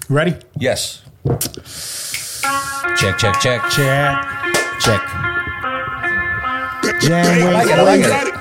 Ready? Yes. Check. Check. I like it.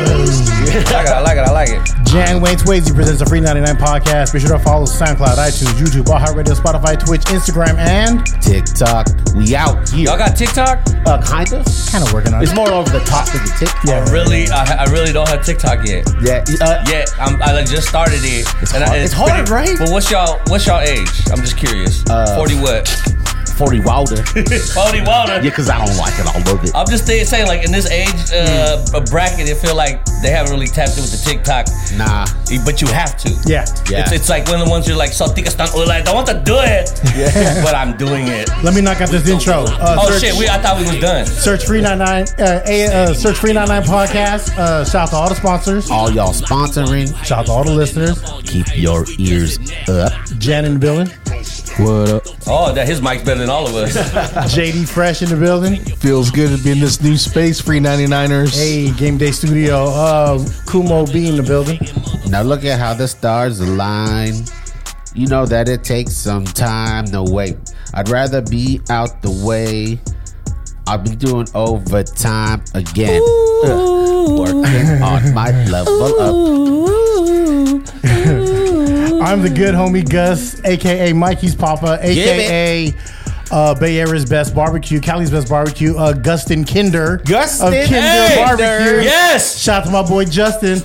I like it. Jan Wayne Swayze presents a free 99 podcast. Be sure to follow SoundCloud, iTunes, YouTube, iHeartRadio, Spotify, Twitch, Instagram, and TikTok. We out here. Y'all got TikTok? Kind of working on it. It's more over the top than the TikTok. I really don't have TikTok yet. Yeah. I just started it. It's hard, right? But what's y'all age? I'm just curious. 40 what? 40 Wilder. 40 Wilder. Yeah, because I don't like it. I love it. I'm just saying, like, in this age bracket, it feel like they haven't really tapped in with the TikTok. Nah. But you have to. Yeah. It's like one of the ones you're like, so ticas están, like, don't want to do it. Yeah. But I'm doing it. Let me knock out this intro. I thought we was done. Search Free 99. Search Free 99 podcast. Shout out to all the sponsors. All y'all sponsoring. Shout out to all the listeners. Keep your ears up. Jan in the building. What up? Oh, his mic's better than all of us. JD Fresh in the building. Feels good to be in this new space, Free 99ers. Hey, Game Day Studio. Kumo B in the building. Now look at how the stars align. You know that it takes some time. No, wait. I'd rather be out the way. I'll be doing overtime again. Working on my level up. I'm the good homie Gus, a.k.a. Mikey's Papa, a.k.a. Bay Area's Best Barbecue, Cali's Best Barbecue, Gustin Kinder of Kinder Barbecue. Yes! Shout out to my boy Justin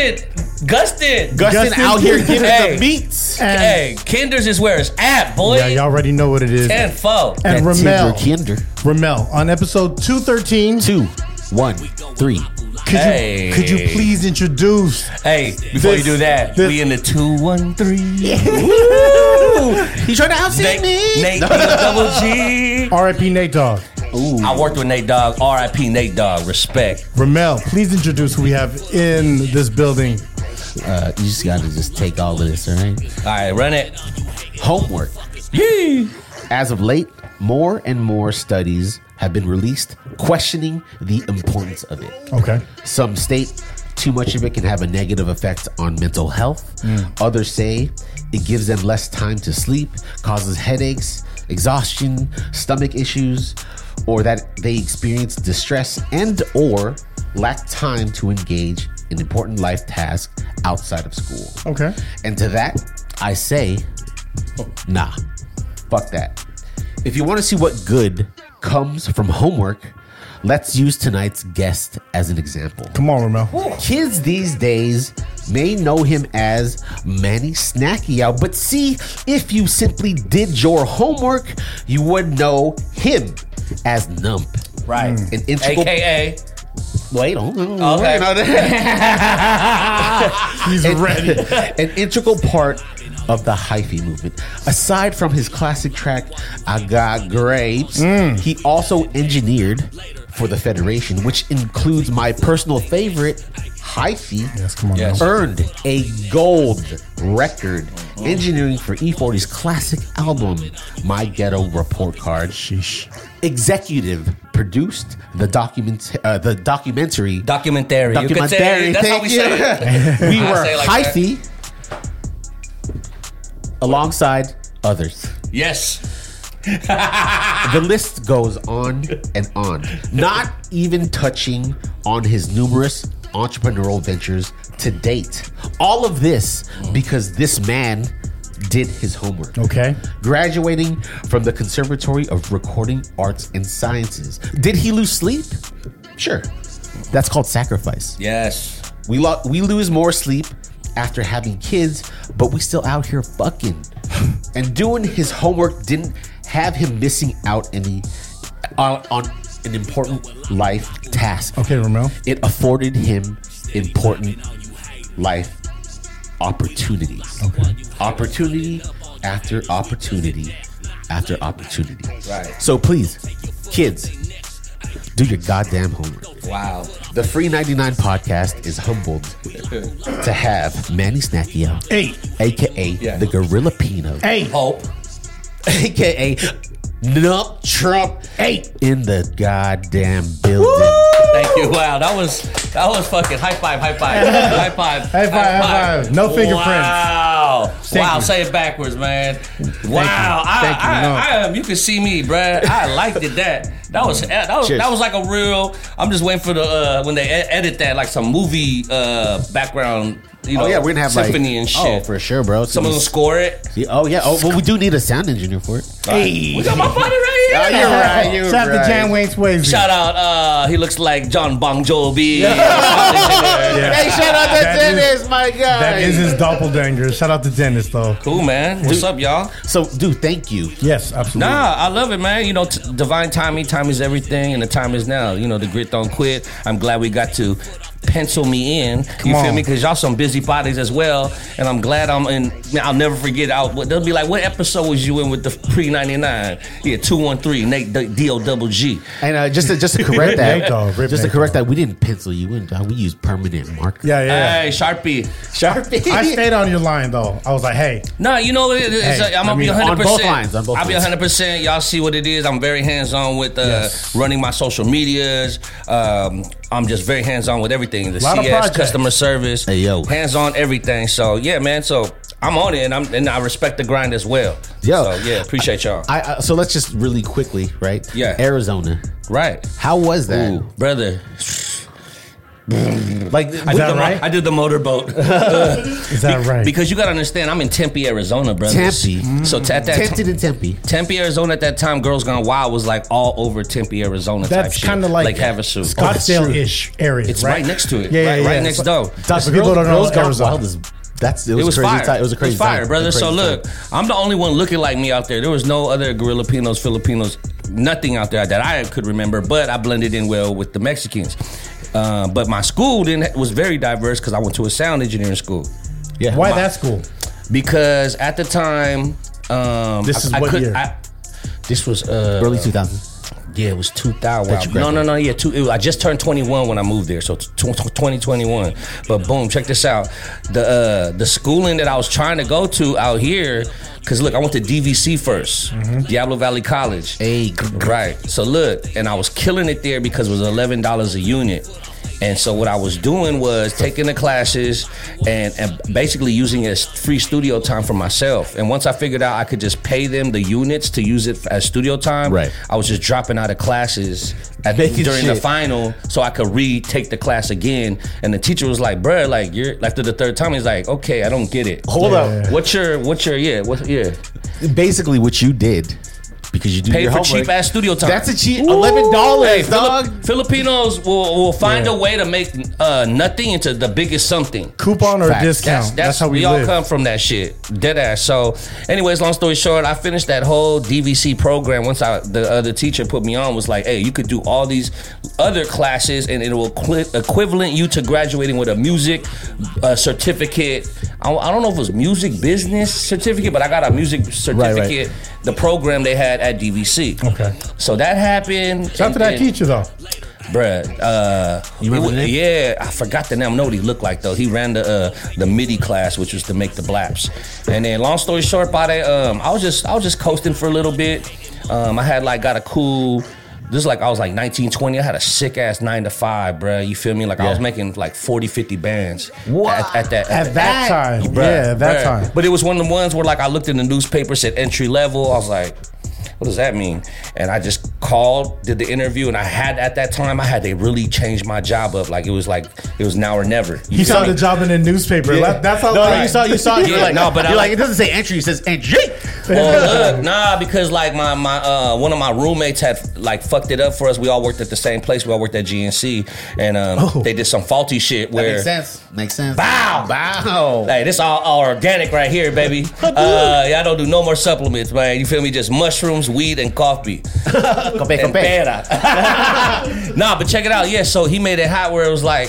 Gustin out here giving the beats. Hey, Kinder's is where it's at, boy. Yeah, y'all already know what it is. 10-4. And Kinder. Ramel, on episode 213. 2, 1, 3. Could you please introduce? Hey, before you do that, we in the 213. He's trying to outsing me. Nate Double G. R.I.P. Nate Dogg. Ooh. I worked with Nate Dogg. R.I.P. Nate Dogg. Respect. Ramel, please introduce who we have in this building. You just got to take all of this, all right? All right, run it. Homework. Yee. As of late, more and more studies have been released questioning the importance of it. Okay. Some state too much of it can have a negative effect on mental health. Others say it gives them less time to sleep, causes headaches, exhaustion, stomach issues, or that they experience distress and or lack time to engage in important life tasks outside of school. Okay. And to that, I say, nah, fuck that. If you want to see what good comes from homework, let's use tonight's guest as an example. Come on, Ramel. Kids these days may know him as Manny Snackiao, but see, if you simply did your homework, you would know him as Nump. Right. An integral... AKA... Wait, hold on. Okay. He's ready. An integral part of the hyphy movement. Aside from his classic track, I Got Grapes, he also engineered for the Federation, which includes my personal favorite, hyphy. Yes, come on. Yes. Earned a gold record engineering for E40's classic album, My Ghetto Report Card. Sheesh. Executive produced the documentary. You could say, that's how we say it. We were say it like hyphy alongside others. Yes. The list goes on and on, not even touching on his numerous entrepreneurial ventures to date. All of this because this man did his homework. Okay. Graduating from the Conservatory of Recording Arts and Sciences. Did he lose sleep? Sure. That's called sacrifice. Yes. We lose more sleep after having kids, but we still out here fucking. And doing his homework didn't have him missing out on an important life task. Okay, Ramel. It afforded him important life opportunities. Okay. Opportunity after opportunity after opportunity. Right. So please, kids, do your goddamn homework. Wow. The Free 99 podcast is humbled to have Manny Snackiao, a.k.a. the Gorilla Pino, Hope, a.k.a. Nump Trump, in the goddamn building. Thank you. Wow, that was fucking high five. High five. No fingerprints. Wow. Thank you. Say it backwards, man. Wow. I you can see me, bruh. I liked it. That was like a real. I'm just waiting for the when they edit that, like some movie background. You know, we're gonna have symphony and shit. Oh, for sure, bro. Someone will score it. Oh yeah. Oh, well, we do need a sound engineer for it. Hey, we got my buddy right here. Oh, you're right. Shout out to Jan Wayne Swayze. Shout out. He looks like John Bon Jovi. Hey, shout out to Dennis, my guy. That is his doppelganger. Shout out to Dennis, though. Cool, man. What's up, y'all? So, dude, thank you. Yes, absolutely. Nah, I love it, man. You know, divine timing. Time is everything, and the time is now. You know, the grit don't quit. I'm glad we got to pencil me in. You feel me? Because y'all some busy bodies as well, and I'm glad I'm in. Man, I'll never forget. They'll be like, "What episode was you in with the pre-99?" Yeah, 213 Nate D-O-double-G. And just to correct that, we didn't pencil you in. We used permanent marker. Yeah. Hey, Sharpie. I stayed on your line though. I was like, "Hey." No, you know what it is. I'm gonna be 100%. On both lines. I'll be 100%. Y'all see what it is. I'm very hands-on with running my social medias. I'm just very hands-on with everything. The CS, customer service, hands-on everything. So yeah, man. So I'm on it, and I respect the grind as well. So yeah, appreciate y'all. So let's just really quickly, right? Yeah, Arizona. Right. How was that, brother? Like, I did the motorboat. Is that right? Because you gotta understand, I'm in Tempe, Arizona, brother. Tempe. So at that tempted in Tempe. Tempe, Arizona. At that time, Girls Gone Wild was like all over Tempe, Arizona. That's kind of like Havasu, Scottsdale-ish area. It's right next to it. Yeah, right next door. Girls Gone Wild is. It was fire. It was a crazy fire, time. brother. So look, I'm the only one looking like me out there. There was no other Gorillapinos, Filipinos, nothing out there that I could remember. But I blended in well with the Mexicans. But my school was very diverse because I went to a sound engineering school. Yeah. Why that school? Because at the time, this was early 2000s. Yeah, it was 2000. No. Yeah, I just turned 21 when I moved there, so 2021. But boom, check this out. The schooling that I was trying to go to out here, because look, I went to DVC first, Diablo Valley College. Hey, right. So look, and I was killing it there because it was $11 a unit. And so what I was doing was taking the classes and basically using it as free studio time for myself. And once I figured out I could just pay them the units to use it as studio time, I was just dropping out of classes during the final so I could retake the class again. And the teacher was like, "Bruh, like you're after the third time." He's like, "Okay, I don't get it. Hold up. What's your Basically, what you did." Because you do pay your for homework. cheap ass studio time. That's a cheap $11, dog. Filipinos will find a way to make nothing into the biggest something. Coupon or discount. That's how we all live. come from that shit. Dead ass. So, anyways, long story short, I finished that whole DVC program. Once the other teacher put me on, was like, "Hey, you could do all these other classes, and it will equivalent you to graduating with a music certificate." I don't know if it was music business certificate, but I got a music certificate. Right. The program they had at DVC. Okay. So that happened. Shout out to that teacher though. Bruh, you remember the name? Yeah, I forgot the name. I know what he looked like though. He ran the MIDI class, which was to make the blaps. And then, long story short, by that, I was just coasting for a little bit. I had got a cool. This is I was 19, 20. I had a sick ass 9 to 5, bruh. You feel me? I was making 40, 50 bands. What? At that time. Bruh, yeah, at that time. But it was one of the ones where I looked in the newspaper, said entry level. I was like, what does that mean? And I just called, did the interview, and I had to really change my job up. It was now or never. You saw the job in the newspaper. Yeah. That's how. No, you saw. Yeah, it doesn't say entry. It says entry. Well, look, because my one of my roommates had fucked it up for us. We all worked at the same place. We all worked at GNC, and they did some faulty shit where makes sense. Bow. Hey, this all organic right here, baby. I don't do no more supplements, man. You feel me? Just mushrooms, weed, and coffee. Nah, but check it out. Yeah, so he made it hot where it was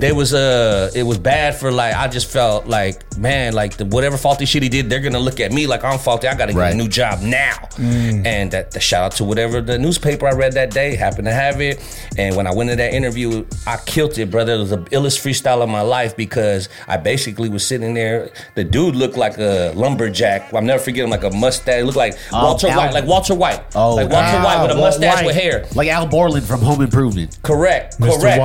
it was bad for like, I just felt like, man, like whatever faulty shit he did, they're gonna look at me like I'm faulty. I gotta get a new job now. And the shout out to whatever the newspaper I read that day, happened to have it. And when I went to that interview, I killed it, brother. It was the illest freestyle of my life because I basically was sitting there. The dude looked like a lumberjack. I'll never forget him, like a mustache. It looked like Walter White, like Walter White. Oh, like Walter White with a mustache with hair. Like Al Borland from Home Improvement. Correct.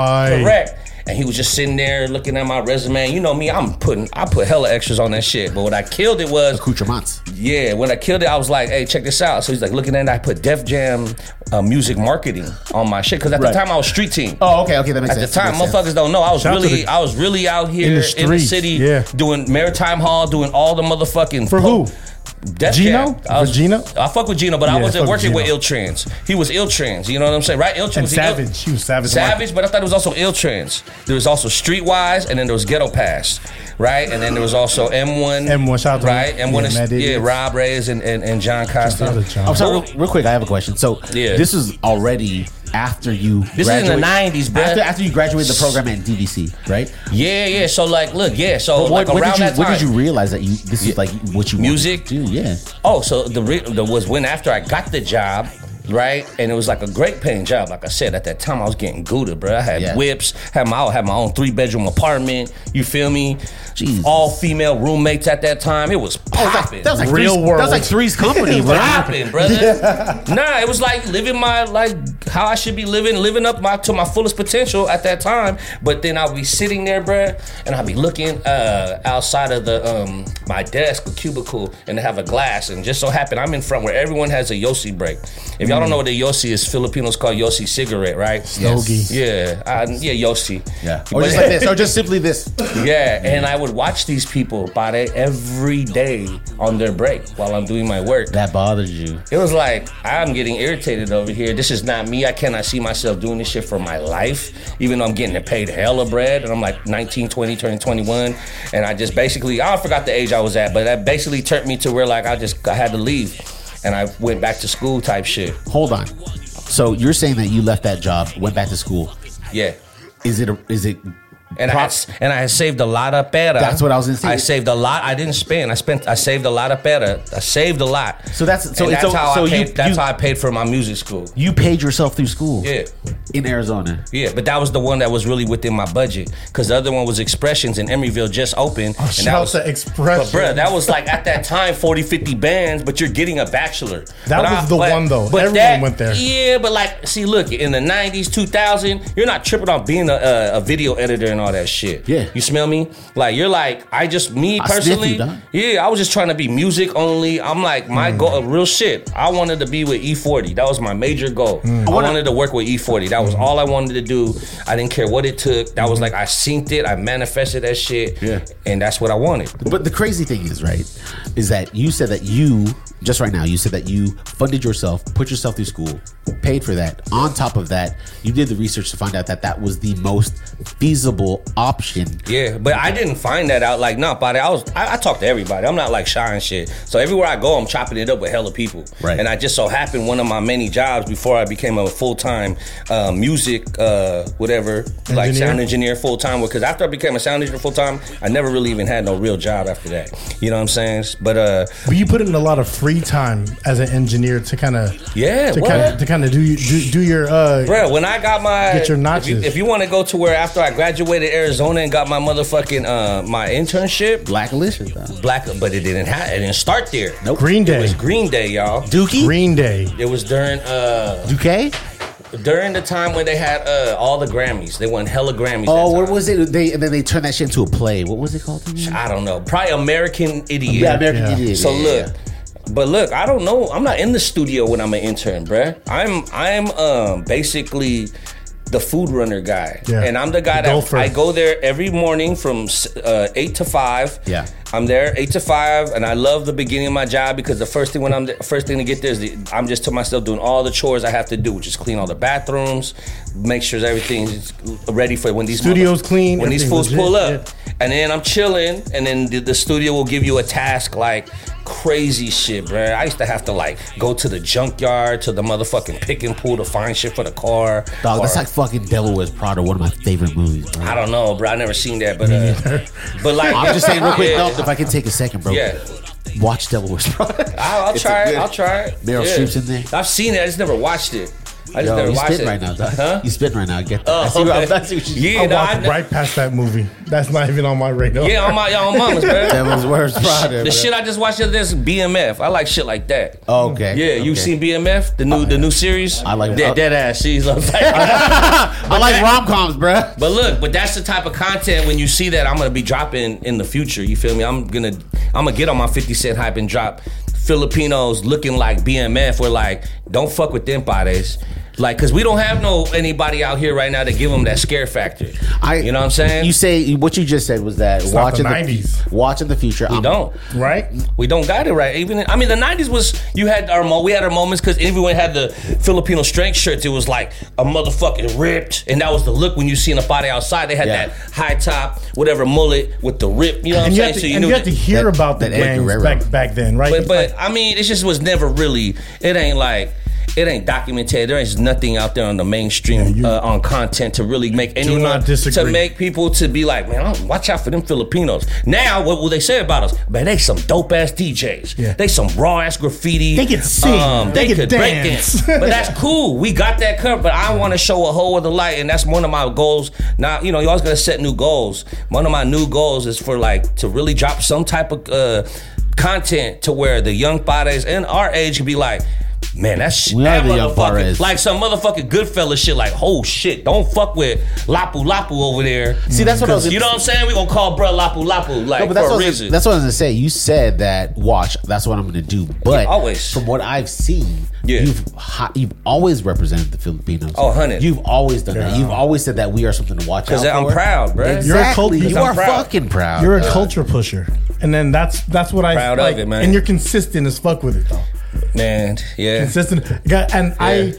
And he was just sitting there looking at my resume. You know me, I put hella extras on that shit. But what I killed it was accoutrements. Yeah, when I killed it, I was like, hey, check this out. So he's like looking at it, I put Def Jam music marketing on my shit. Because at the time I was street team. Oh, okay, that makes sense. At the time, motherfuckers don't know. I was really out here in the city doing Maritime Hall, doing all the motherfucking For who? Def Gino? Jam. Gino? I fuck with Gino, but I wasn't working with Ill Trans. He was Ill Trans, you know what I'm saying? Right? Ill Trans. Savage. He was Savage. Savage, but I thought it was also Ill Trans. There was also Streetwise, and then there was Ghetto Pass, right? And then there was also M1. Shout out to right? M1 is Rob Reyes and John Costa. I'm sorry, real quick, I have a question. So this is already after you This is in the 90s, bro. After you graduated the program at DVC, right? Yeah. So like, look, so like around that time. When did you realize that this is like what you music? Do? Yeah. Oh, so the was when after I got the job, right? And it was like a great paying job. Like I said, at that time I was getting gooted, bro. I had whips, had my own 3-bedroom apartment. You feel me? Jesus. All female roommates at that time. It was popping. That was like Real world. That was like Three's Company, bro. Popping, brother. Nah, it was like living my how I should be living up to my fullest potential at that time. But then I'll be sitting there, bro, and I'll be looking outside of the my desk, a cubicle, and they have a glass, and just so happen I'm in front where everyone has a Yossi break. If y'all don't know what a Yossi is, Filipinos call Yossi cigarette, right? Stogie. Yeah, Yossi. Yeah. Or just like this, or just simply this. Yeah, and I would watch these people buy it every day on their break while I'm doing my work. That bothers you. It was like, I'm getting irritated over here. This is not me. I cannot see myself doing this shit for my life, even though I'm getting paid hella bread, and I'm like 19, 20, turning 21, and I just basically, I forgot the age I was at, but that basically turned me to where like I had to leave. And I went back to school type shit. Hold on. So you're saying that you left that job, went back to school. Yeah. Is it And I had saved a lot of pera. That's what I was going to say. I saved a lot. I didn't spend. I saved a lot of pera. I saved a lot. So that's how I paid for my music school. You paid yourself through school. Yeah. In Arizona. Yeah, but that was the one that was really within my budget, because the other one was Expressions in Emeryville, just opened. Oh, and that was Expressions. But bruh, that was like at that time 40, 50 bands, but you're getting a bachelor. That was the one though. But everyone went there. Yeah, but like, see, look, in the 90s, 2000, you're not tripping off being a video editor and all that shit. Yeah. You smell me? Like, you're like, me personally, I was just trying to be music only. I'm like, my goal, real shit, I wanted to be with E40. That was my major goal. I wanted to work with E40. That was all I wanted to do. I didn't care what it took. That was like, I synced it, I manifested that shit, and that's what I wanted. But the crazy thing is, right, is that you said that you said that you funded yourself, put yourself through school, paid for that. On top of that, you did the research to find out that that was the most feasible option. Yeah, but I didn't find that out. Like, no, buddy, I talk to everybody. I'm not like shy and shit. So everywhere I go, I'm chopping it up with hella people. Right. And I just so happened one of my many jobs before I became a full-time music, like sound engineer full-time. Because after I became a sound engineer full-time, I never really even had no real job after that. You know what I'm saying? But you put in a lot of free time as an engineer to kind of do your bro. When I got my get your notches. If you want to go to where after I graduated Arizona and got my motherfucking my internship, Black Alicious, but it didn't start there. Nope. Green Day. It was Green Day, y'all. Dookie. Green Day. It was during Duque. During the time when they had all the Grammys. They won hella Grammys. Oh, what was it? And then they turned that shit into a play. What was it called? I don't know. Probably American Idiot. Yeah, American Idiot. So look. But look, I don't know. I'm not in the studio when I'm an intern, bruh. I'm basically the food runner guy. Yeah. And I'm the guy I go there every morning from 8 to 5. Yeah. I'm there 8 to 5, and I love the beginning of my job because the first thing to get there is I'm just to myself doing all the chores I have to do, which is clean all the bathrooms, make sure everything's ready for when these studio's clean, when these fools pull up, and then I'm chilling, and then the studio will give you a task like crazy shit, bro. I used to have to like go to the junkyard to the motherfucking pick and pull to find shit for the car. Dog, that's like fucking Devil Wears Prada, one of my favorite movies, bro. I don't know, bro. I never seen that, but like I'm just saying real quick, if I can take a second, bro. Yeah. Watch Devil Wears Prada. I'll try it. Meryl Streep's in there. I've seen it. I just never watched it. I just never watched it. Right now, dog. Huh? You spitting right now. I get that. Oh, I walked right past that movie. That's not even on my radar. Yeah, on my mamas, bro. Devil's Wears Prada. The shit I just watched is BMF. I like shit like that. Oh, okay. Yeah, you seen BMF? The new series? I like dead ass. She's like, I like rom-coms, bro. But that's the type of content when you see that I'm gonna be dropping in the future. You feel me? I'm gonna get on my 50 Cent hype and drop Filipinos looking like BMF. We're like, don't fuck with them bodies. Like, cause we don't have anybody out here right now to give them that scare factor. You know what I'm saying? You say what you just said was that it's watching the 90s, watching the future. We don't, right? We don't got it right. Even the 90s was we had our moments because everyone had the Filipino strength shirts. It was like a motherfucking ripped, and that was the look when you seen a body outside. They had that high top, whatever mullet with the rip. You know what I'm saying? So you had to hear about the gangs back then, right? But I mean, it just was never really. It ain't documented. There is nothing out there on the mainstream on content to really make anyone to make people to be like, man, watch out for them Filipinos. Now, what will they say about us? Man, they some dope ass DJs. Yeah. They some raw ass graffiti. They can sing. They could dance. But that's cool. We got that covered. But I want to show a whole other light, and that's one of my goals. Now, you always gotta set new goals. One of my new goals is for like to really drop some type of content to where the young padres and our age can be like, man, that's shit. That motherfucker, like some motherfucking Goodfellas shit. Like, oh shit, don't fuck with Lapu Lapu over there. See, that's what I was. You know what I'm saying? We gonna call bruh Lapu Lapu like for a reason. That's what I was gonna say. You said that. Watch, that's what I'm gonna do. But always, from what I've seen, you've always represented the Filipinos. Oh, 100. You've always done that. You've always said that we are something to watch out for. Because I'm proud, bro. Exactly. You are fucking proud. You're a culture pusher, and then that's what I proud like, of it, man. And you're consistent as fuck with it, though. Man, yeah, consistent. And I'm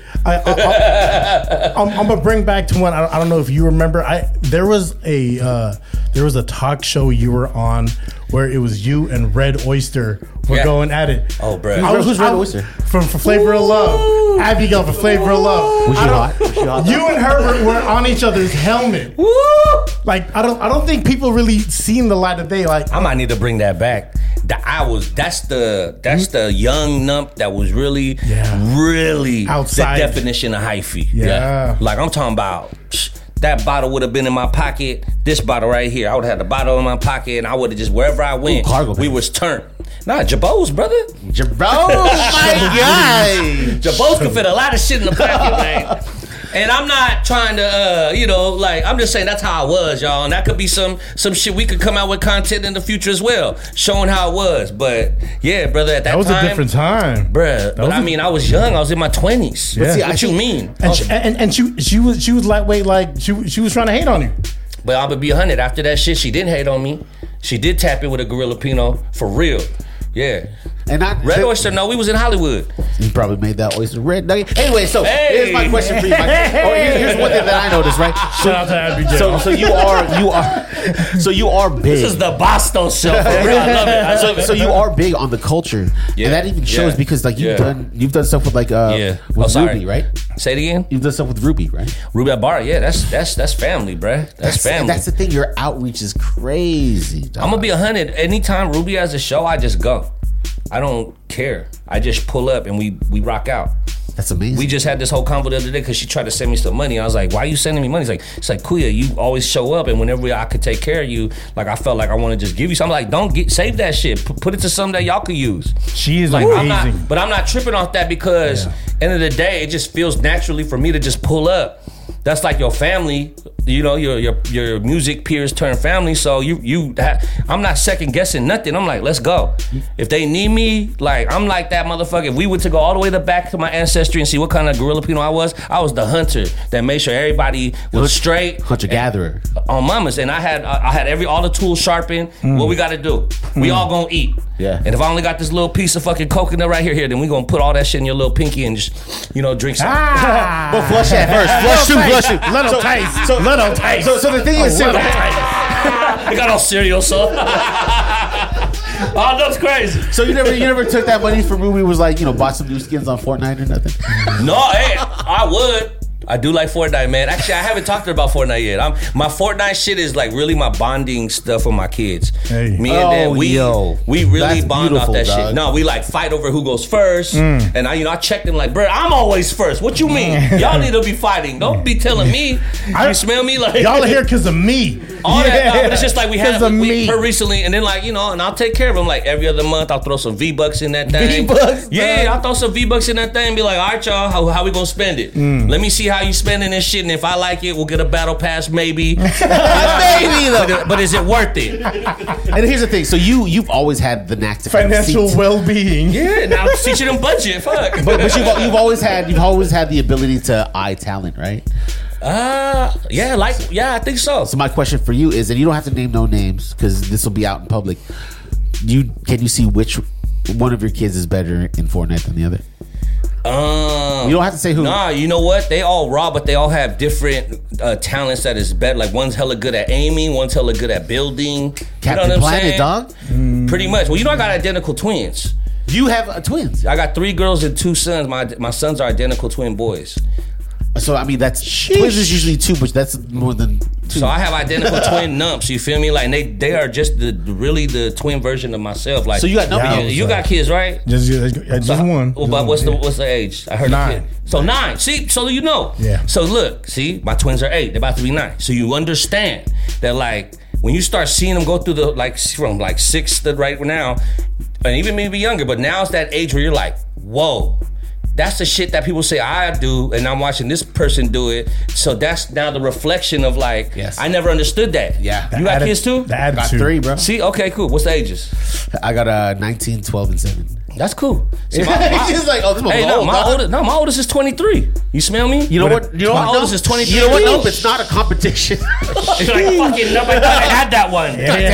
gonna bring back to one. I don't know if you remember. There was a talk show you were on where it was you and Red Oyster were going at it. Oh, bro, who's Red Oyster? From Flavor of Love. Abigail from Flavor of Love. Was she hot? You and her were on each other's helmet. Woo! Like I don't think people really seen the light of day. Like I might need to bring that back. That's the young nump that was really outside the definition of hyphy. Yeah. Like I'm talking about that bottle would have been in my pocket. This bottle right here, I would have had the bottle in my pocket, and I would have just wherever I went, we was turned. Nah, Jabos, brother. Jabos, my guy. Jabos can fit a lot of shit in the pocket, man. And I'm not trying to, I'm just saying that's how I was, y'all. And that could be some shit we could come out with content in the future as well, showing how it was. But yeah, brother, at that time. That was a different time. Bruh. But I mean, I was young. I was in my 20s. Yeah. See, what you mean? And she was lightweight, like she was trying to hate on you. But I'm going to be 100. After that shit, she didn't hate on me. She did tap in with a Gorilla Pinot for real. Yeah. And Red Oyster, no, we was in Hollywood. You probably made that oyster red nugget. Anyway, so here's my question for you, Mike. Here's one thing that I noticed, right? Shout out to Abby J. So you are big. This is the Boston show. For real. I love it. So you are big on the culture, and that even shows because like you've done stuff with like with Ruby, right? Say it again. You've done stuff with Ruby, right? Ruby at Bar, yeah, that's family, bruh. That's family. That's the thing. Your outreach is crazy, dog. I'm gonna be 100. Anytime Ruby has a show, I just go. I don't care. I just pull up and we rock out. That's amazing. We just had this whole convo the other day because she tried to send me some money. I was like, why are you sending me money? It's like Kuya, you always show up, and whenever I could take care of you, like I felt like I want to just give you something. I'm like, save that shit. Put it to something that y'all could use. She is like amazing. I'm not tripping off that because end of the day, it just feels naturally for me to just pull up. That's like your family your music peers turn family. So I'm not second guessing nothing. I'm like, let's go. If they need me, like I'm like that motherfucker. If we were to go all the way back to my ancestry and see what kind of gorilla Pino I was the hunter that made sure everybody was straight. Hunter gatherer on mamas, and I had all the tools sharpened. What we got to do? We all gonna eat. Yeah. And if I only got this little piece of fucking coconut right here, then we gonna put all that shit in your little pinky and just drink some. But flush that first. Flush two. Little taste. Little taste. So the thing is, they got all cereal, so. Oh, that's crazy. So you never took that money from Ruby, was like, bought some new skins on Fortnite or nothing? No, hey, I would. I do like Fortnite, man. Actually, I haven't talked to her about Fortnite yet. My Fortnite shit is like really my bonding stuff with my kids. Hey. Me and them, we really bond off that shit. No, we like fight over who goes first. And I check them like, bro, I'm always first. What you mean? Y'all need to be fighting. Don't be telling me. You smell me like y'all are here because of me. All that, but it's just like we had her recently, and then like and I'll take care of them like every other month. I'll throw some V-Bucks in that thing. V-Bucks, yeah, I'll throw some V-Bucks in that thing and be like, all right, y'all, how we gonna spend it? Let me see how you spending this shit, and if I like it, we'll get a battle pass maybe. Maybe though. But is it worth it? And here's the thing: so you've always had the knack to financial well-being. Yeah, now I'm teaching them budget. Fuck. But you've always had the ability to eye talent, right? I think so. So my question for you is, and you don't have to name no names because this will be out in public. Can you see which one of your kids is better in Fortnite than the other? You don't have to say who. Nah, you know what? They all raw, but they all have different talents that is better. Like one's hella good at aiming, one's hella good at building. Captain Planet, dog. Pretty much. Well, I got identical twins. You have twins. I got 3 girls and 2 sons. My sons are identical twin boys. So I mean, that's twins is usually 2, but that's more than 2. So I have identical twin numps. You feel me? Like they are just the twin version of myself. Like, so you got numbers. You got kids, right? Just one. Well, but what's the age? I heard 9. So 9. See, so Yeah. So look, see, my twins are 8. They're about to be 9. So you understand that like when you start seeing them go through from 6 to right now, and even maybe younger, but now it's that age where you're like, whoa. That's the shit that people say I do, and I'm watching this person do it. So that's now the reflection of like, yes. I never understood that. Yeah. You got kids too? I got 3, bro. See, okay, cool. What's the ages? I got 19, 12, and 7. That's cool. See, He's like, oh, this is my oldest is 23. You smell me? You know what? My oldest is 23. You know what? Nope, it's not a competition. It's like fucking nobody had that one.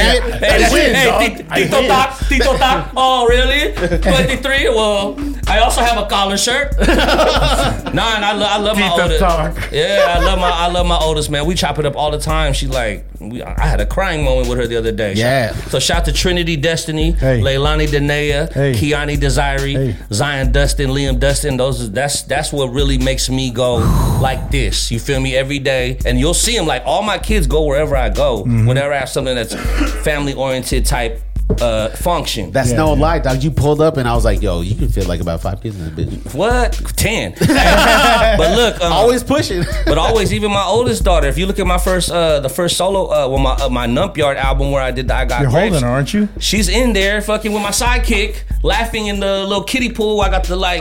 Tito Doc. Oh, really? 23? Well, I also have a collar shirt. And I love my oldest. Yeah, I love my oldest, man. We chop it up all the time. She like, I had a crying moment with her the other day. Yeah. So shout to Trinity Destiny, Leilani Danae, Kiani Desiree, Zion Dustin, Liam Dustin. That's what really makes me go like this. You feel me? Every day. And you'll see them, like all my kids go wherever I go. Whenever I have something that's family oriented type function. That's no lie, dog. You pulled up and I was like, yo, you can fit like about 5 kids in that bitch. What? 10. But look, always pushing. But always, even my oldest daughter. If you look at my first solo, my Nump Yard album where I did the I Got You're Grapes, holding her, aren't you? She's in there fucking with my sidekick, laughing in the little kiddie pool. I got the like.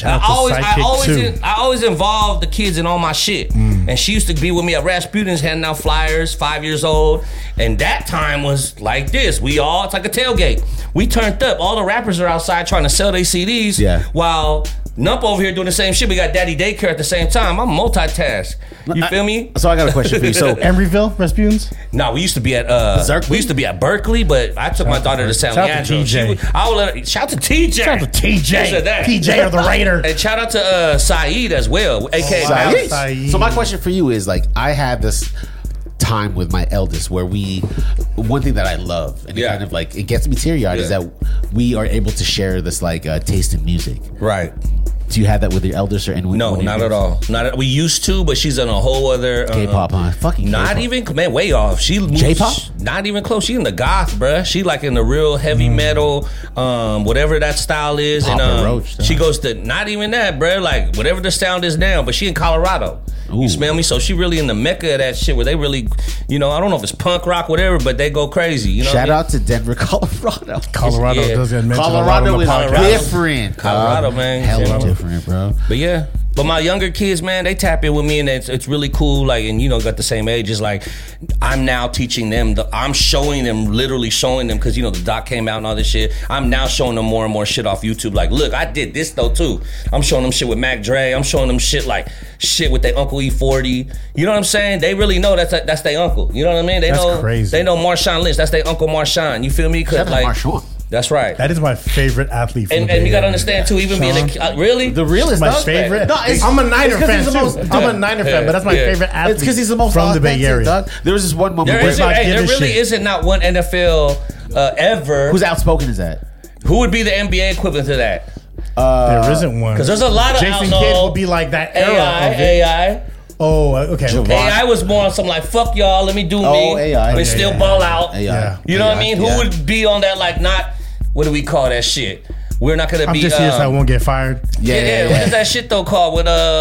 I always involve the kids in all my shit. And she used to be with me at Rasputin's handing out flyers, 5 years old. And that time was like this. It's like a tailgate. We turned up. All the rappers are outside trying to sell their CDs. Yeah. While Nump over here doing the same shit. We got Daddy Daycare at the same time. I'm multitask. You feel me? So I got a question for you. So Emeryville, Rasputin's? No, we used to be at Berkeley, but I took my daughter to San Leandro. Shout to TJ. Shout out to TJ. TJ or the Raider. And shout out to Saeed as well, aka Saeed. So my question for you is like, I had this time with my eldest where one thing that I love and it kind of like it gets me teary-eyed is that we are able to share this like taste in music. Right. Do you have that with your eldest or anyone? No, not at all. We used to, but she's in a whole other K-pop, huh? Fucking not K-pop. Even, man, way off. She J-pop? Not even close. She in the goth, bruh. She like in the real heavy metal, whatever that style is. Papa and Roach, she goes to not even that, bruh. Like whatever the sound is now, but she in Colorado. Ooh. You smell me? So she really in the mecca of that shit where they really, I don't know if it's punk rock, whatever, but they go crazy. You know. Shout out to Denver, Colorado. Colorado does get mentioned. Colorado is different. Colorado, man. Hella different, bro. But yeah. But my younger kids, man, they tap in with me, and it's really cool. Like, and got the same age. It's like I'm now teaching them. I'm showing them, literally showing them, because the doc came out and all this shit. I'm now showing them more and more shit off YouTube. Like, look, I did this though too. I'm showing them shit with Mac Dre. I'm showing them shit with their Uncle E40. You know what I'm saying? They really know that's their uncle. You know what I mean? That's crazy. They know Marshawn Lynch. That's their Uncle Marshawn. You feel me? Shout out to Marshawn. That's right. That is my favorite athlete. And you gotta understand too, even being really the realest. My favorite. No, I'm a Niner fan too. I'm a Niner fan, but that's my favorite athlete. It's because he's the most from the Bay Area. Doug. There was this one moment there really isn't not one NFL ever. Who's outspoken is that? Who would be the NBA equivalent to that? There isn't one. Because there's a lot of Jason Kidd would be like that era of it. AI. Oh, okay. AI was more on some like, fuck y'all, let me do me. AI. But still ball out. AI. You know what I mean? Who would be on that, like, not, what do we call that shit? We're not gonna be. I'm just here so I won't get fired. Yeah. What is that shit though called?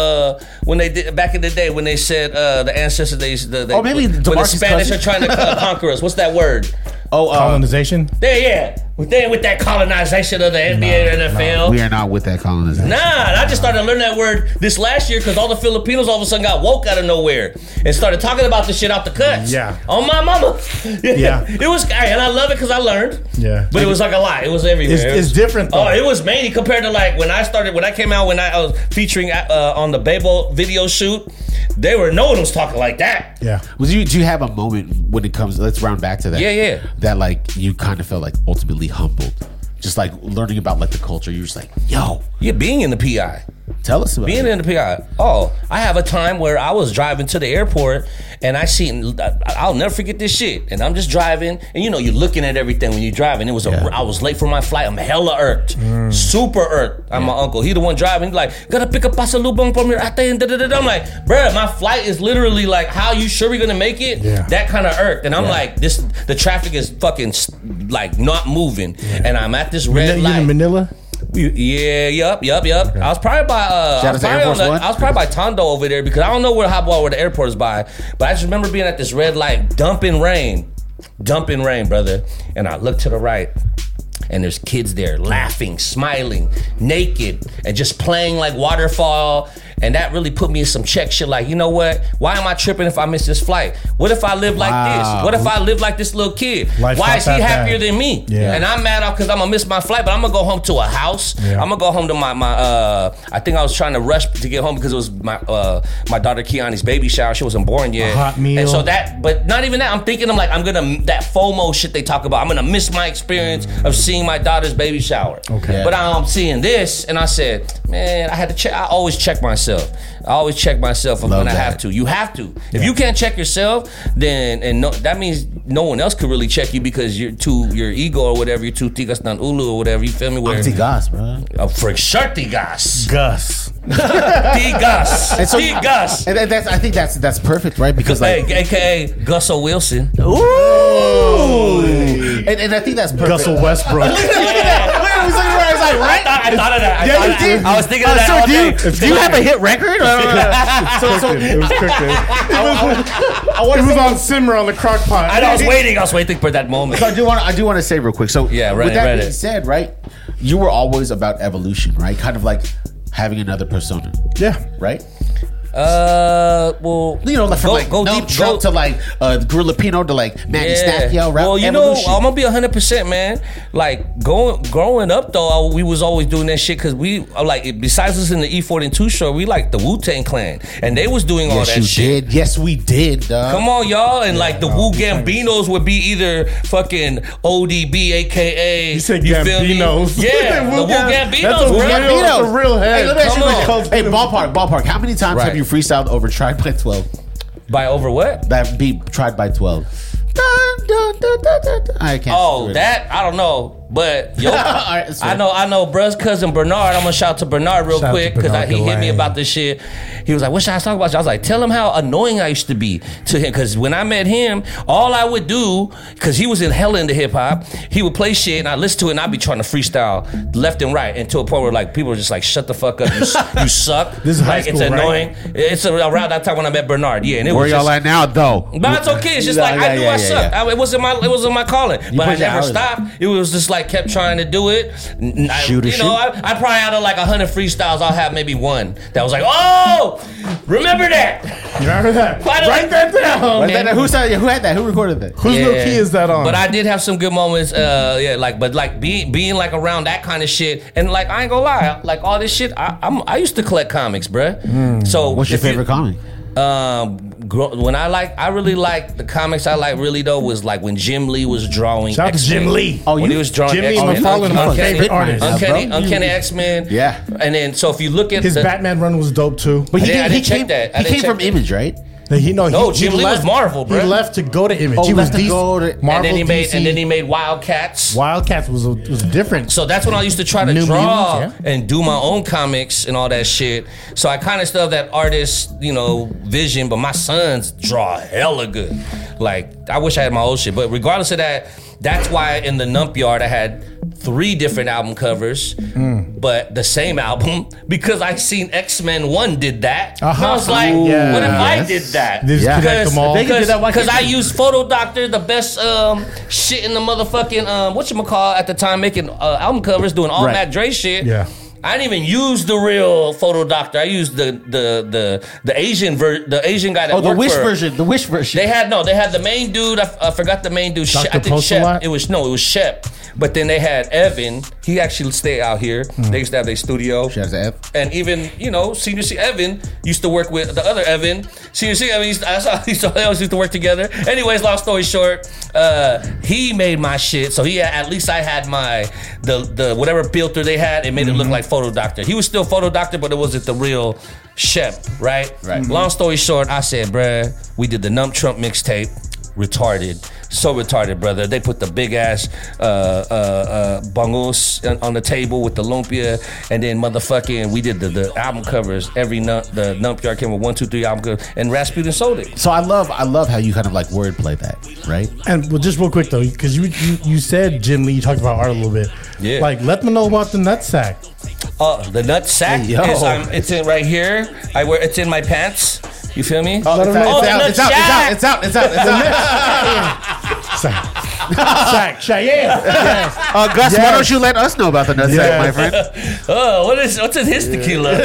When they did back in the day when they said the ancestors maybe when the Spanish are trying to conquer us. What's that word? Colonization. With that colonization of the NBA and NFL. We are not with that colonization. Nah, I just started learning that word this last year because all the Filipinos all of a sudden got woke out of nowhere and started talking about this shit off the cuts. Yeah. On my mama. Yeah. It was, and I love it because I learned. Yeah. But it was like a lot. It was everywhere. It's different though. Oh, it was mainly compared to like when I came out, when I was featuring on the Babel video shoot, no one was talking like that. Yeah. Do you have a moment when it comes, let's round back to that. Yeah. That like you kind of felt like ultimately humbled. Just like learning about like the culture. You're just like, yo. Yeah, being in the PI. Tell us about being in the PI. Oh, I have a time where I was driving to the airport and I'll never forget this shit. And I'm just driving, and you're looking at everything when you're driving. I was late for my flight. I'm hella irked, super irked. I'm my uncle. He the one driving. He's like, gotta pick up pasalubong from your ate. And I'm like, bruh, my flight is literally like, how you sure we gonna make it? Yeah. That kind of irked. And I'm like, the traffic is fucking like not moving. Yeah. And I'm at this red light. You in Manila? Yeah, yup. Okay. I was probably by I was probably by Tondo over there because I don't know where the airport is by, but I just remember being at this red light, dumping rain, brother. And I look to the right, and there's kids there laughing, smiling, naked, and just playing like waterfall. And that really put me in some check shit. Like, you know what? Why am I tripping if I miss this flight? What if I live like this? What if I live like this little kid? Why is he happier than me? Yeah. And I'm mad off because I'm gonna miss my flight, but I'm gonna go home to a house. Yeah. I'm gonna go home to my I think I was trying to rush to get home because it was my daughter Kiani's baby shower. She wasn't born yet. A hot meal. And so but not even that. I'm thinking, that FOMO shit they talk about. I'm gonna miss my experience of seeing my daughter's baby shower. Okay. Yeah. But I'm seeing this, and I said, man, I had to check. I always check myself. I always check myself when I have to. You have to. If you can't check yourself, then that means no one else could really check you because your ego or whatever, you're too tigas nan ulu or whatever. You feel me? I'm tigas, bro. For sure, tigas. Gus. Tigas. And so, tigas. And I think that's perfect, right? Because like, AKA Gus Wilson. Ooh. And I think that's perfect. Gus Westbrook. Right? I thought of that. You did. I was thinking of that. Do you have a hit record? It was cooking. It was on simmer on the crock pot. I was waiting for that moment. So I do want to say real quick. So yeah, with that being said, right, you were always about evolution, right? Kind of like having another persona. Yeah. Right? Well, like from go deep to like Gorilla Pino to like Manny Snacchio. Well, I'm gonna be 100%, man. Like growing up though, we was always doing that shit because we like besides us in the E42 show, we like the Wu-Tang Clan, and they was doing all that shit. Yes, we did. Come on, y'all, and like the Wu Gambinos would be either fucking ODB, aka you said Gambinos. Yeah, the Wu Gambinos. That's a real head. Hey, let me ask you, hey, ballpark. How many times have you freestyled over Tried by 12? By over what? That beat Tried by 12. I can't. Oh, that I don't know. But yo, right, I know, bruh's cousin Bernard. I'm gonna shout to Bernard real quick because he hit me about this shit. He was like, "What should I talk about?" I was like, "Tell him how annoying I used to be to him." Because when I met him, all I would do, because he was hella into hip hop, he would play shit and I listen to it and I'd be trying to freestyle left and right, and to a point where like people were just like, "Shut the fuck up, you suck." This is high like school, it's annoying. Right? It's around that time when I met Bernard. Yeah, and where y'all at now though? But it's okay. It's just like I knew I sucked. It wasn't my calling, but I never stopped. It was just like kept trying to do it. I probably out of like 100 freestyles, I'll have maybe one that was like, oh, remember that. You remember that? Write that down. Who had that? Who recorded that? Whose little key is that on? But I did have some good moments. Being like around that kind of shit, and like I ain't gonna lie, like all this shit, I used to collect comics, bruh. So what's your favorite comic? When I really like the comics I like really though was like when Jim Lee was drawing. Shout out to Jim Lee. When he was drawing Jim Lee and McFarlane are my favorite artists. Uncanny X-Men. Yeah. And then so if you look at his Batman run was dope too. But he came from Image, right? Jim Lee was Marvel, bro. He left to go to Image. He was Marvel, and then he DC. made Wildcats. Wildcats was different. So that's when I used to try to draw and do my own comics and all that shit. So I kind of still have that artist, vision. But my sons draw hella good. Like I wish I had my old shit. But regardless of that, that's why in the Nump Yard I had 3 different album covers, but the same album because I seen X-Men 1 did that. And I was like, what if I did that? Because I used Photo Doctor, the best shit in the motherfucking whatchamacall at the time, making album covers, doing all Mac Dre shit. Yeah. I didn't even use the real Photo Doctor. I used the Asian the Asian guy that worked the Wish version. The Wish version. They had the main dude. I forgot the main dude. Dr. I think Postolot? Shep. It was Shep. But then they had Evan. He actually stayed out here. They used to have their studio. Shout out to Ev. And even, Senior C Evan used to work with the other Evan. Senior C Evan, they always used to work together. Anyways, long story short, he made my shit. So at least I had the whatever filter they had, it made it look like Photo Doctor. He was still Photo Doctor, but it wasn't the real Shep, right? Right. Long story short, I said, bruh, we did the Nump Trump mixtape. Retarded. So retarded, brother. They put the big ass bangus on the table with the lumpia, and then motherfucking we did the album covers. The Nump Yard came with 1, 2, 3 album covers, and Rasputin sold it. So I love how you kind of like wordplay that, right? And just real quick though, because you said Jim Lee, you talked about art a little bit. Yeah. Like let them know about the nutsack. The nutsack is it's in right here. It's in my pants. You feel me? It's out. Sack, Cheyenne. Gus, why don't you let us know about the nutsack, my friend? What's in his tequila?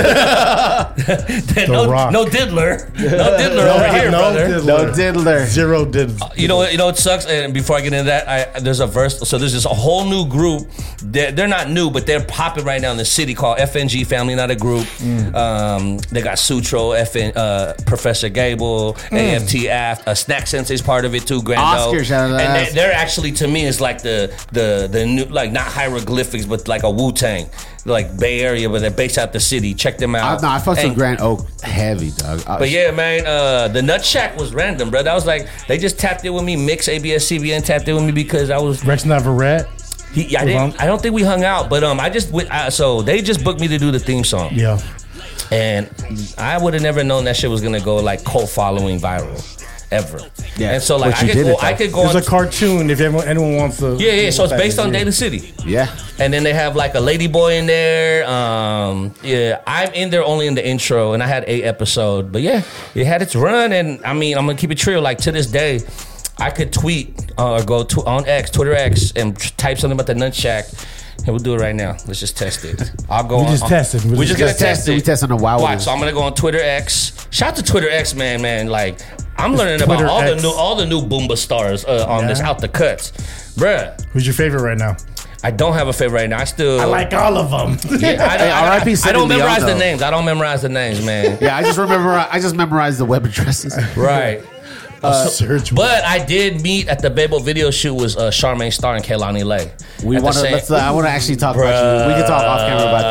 No diddler. No diddler over here, brother. No diddler. Zero diddler. You know what sucks? And before I get into that, there's a verse. So there's this a whole new group. They're not new, but they're popping right now in the city called FNG Family, not a group. They got Sutro, Professor Gable, AFT Aft, Snack Sensei's part of it too. Oscar, shout out. And they're actually, to me, it's like the new, like not hieroglyphics, but like a Wu-Tang, like Bay Area, but they're based out the city. Check them out. I fucked with Grand Oak heavy, dog. But yeah, man, the Nut Shack was random, bro. I was like, they just tapped in with me. Mix ABS-CBN tapped in with me because I was Rex Navarrete. I don't think we hung out, but so they just booked me to do the theme song. Yeah. And I would have never known that shit was gonna go like cult following viral. Ever. Yeah. And so like I could go It's a cartoon if anyone wants to. Yeah. So it's based on Daly City. Yeah. And then they have like a lady boy in there. I'm in there only in the intro, and I had 8 episodes. But yeah, it had its run, and I mean I'm gonna keep it real. Like to this day, I could tweet or go on Twitter X, and type something about the Nut Shack. And we'll do it right now. Let's just test it. I'll go. We're just testing. We're just gonna test it. We test on the wild. Watch. So I'm gonna go on Twitter X. Shout out to Twitter X, man. Like I'm learning about all the new Boomba stars on this Out the Cuts, bruh. Who's your favorite right now? I don't have a favorite right now. I like all of them. Yeah, I don't memorize the names. I don't memorize the names, man. Yeah, I just memorized the web addresses. Right. But I did meet at the Babel video shoot was Charmaine Starr and Kehlani Lay. I want to actually talk about you. We can talk off camera about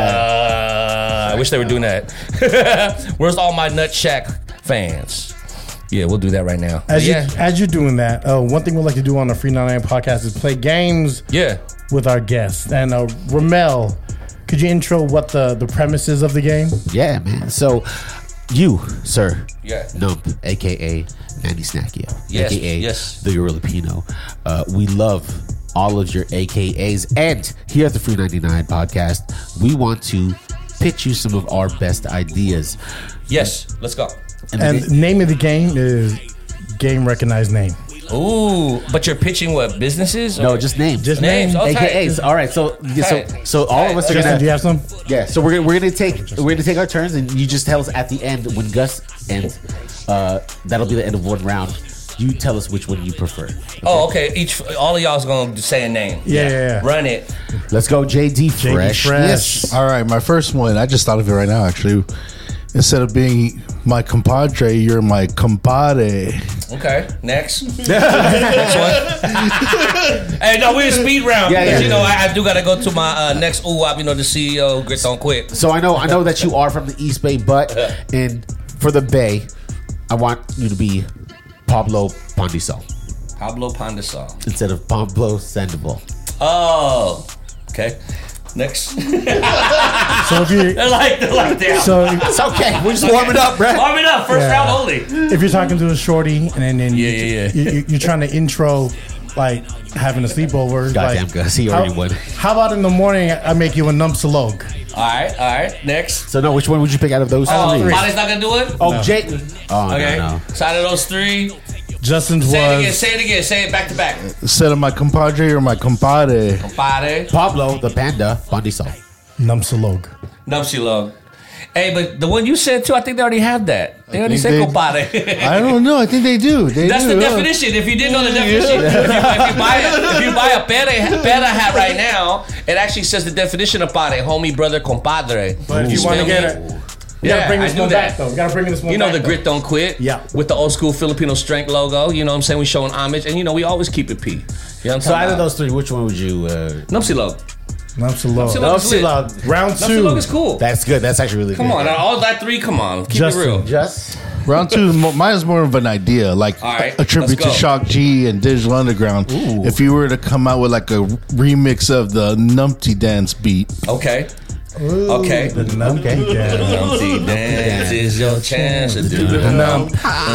that. I wish they were doing that. Where's all my Nut Shack fans? Yeah, we'll do that right now. As you're doing that, one thing we'd like to do on the Free 99 podcast is play games with our guests. And Ramel, could you intro what the premise is of the game? Yeah, man. So you, sir, Nump, a.k.a. Manny Snackio, a.k.a. the Gorilla Pino. We love all of your AKAs. And here at the Free 99 podcast, we want to pitch you some of our best ideas. Yes, let's go. And the name of the game is Game Recognized Name. Ooh, but you're pitching what, businesses? No, just names. Just names. names. AKAs. All right, so all of us are Justin, gonna. do you have some? Yeah, so we're gonna take our turns, and you just tell us at the end when Gus ends. That'll be the end of one round. You tell us which one you prefer. Okay? Oh, okay. All of y'all's gonna say a name. Yeah. Run it. Let's go, JD Fresh. Fresh. All right, my first one. I just thought of it right now. Actually, instead of being my compadre, you're my compadre. Okay. Next. Next one. Hey, no, we're in speed round. Yeah. You know, I do gotta go to my next UWAP. You know, the CEO Grit Don't Quit. So I know that you are from the East Bay, but for the Bay, I want you to be Pablo Pandisol Pablo Pandisol instead of Pablo Sandoval. Oh, okay. Next. So if you're They're like that. so It's okay. We're just warming up, Brett. Warming up. First Yeah. round only. if you're talking to a shorty and then Yeah. you're trying to intro like having a sleepover. Goddamn, like, Gus, he already won. How about in the morning I make you a numpsalog? All right. Next. So no, which one would you pick out of those Oh, three? Molly's not gonna do it. Oh, Jay. Oh, Okay. no. So out of those three, Justin's say it again. was Say it again. Say it back to back. Instead of my compadre or my compadre. Compadre. Pablo, the panda, Pandisol. numpsalog. Nupsilog. Hey, but the one you said too, I think they already have that. They already said they- compadre. I don't know. I think they do. That's the definition. If you didn't know the definition, if you buy a pera hat right now, it actually says the definition of padre, homie, brother, compadre. But if you want to smell get me? it, you gotta bring I this knew one that. back though. You gotta bring this one You know back. the though. Grit Don't Quit? Yeah. With the old school Filipino strength logo. You know what I'm saying? We showing homage. And you know, we always keep it P. You know what I'm So talking out of about? those three, which one would you? Nupsilog. Numpsalog. Nupsilog. Round Nupsilog two. is cool. That's good. That's actually really Come good. on. All that three, come on. Keep Justin. it real. Just Round two, mine is more of an idea, like All right, a tribute let's to go. Shock G and Digital Underground. If you were to come out with like a remix of the Numpty Dance beat, Okay. Okay. The numpty dance. Numpty dance is your chance to do the nump.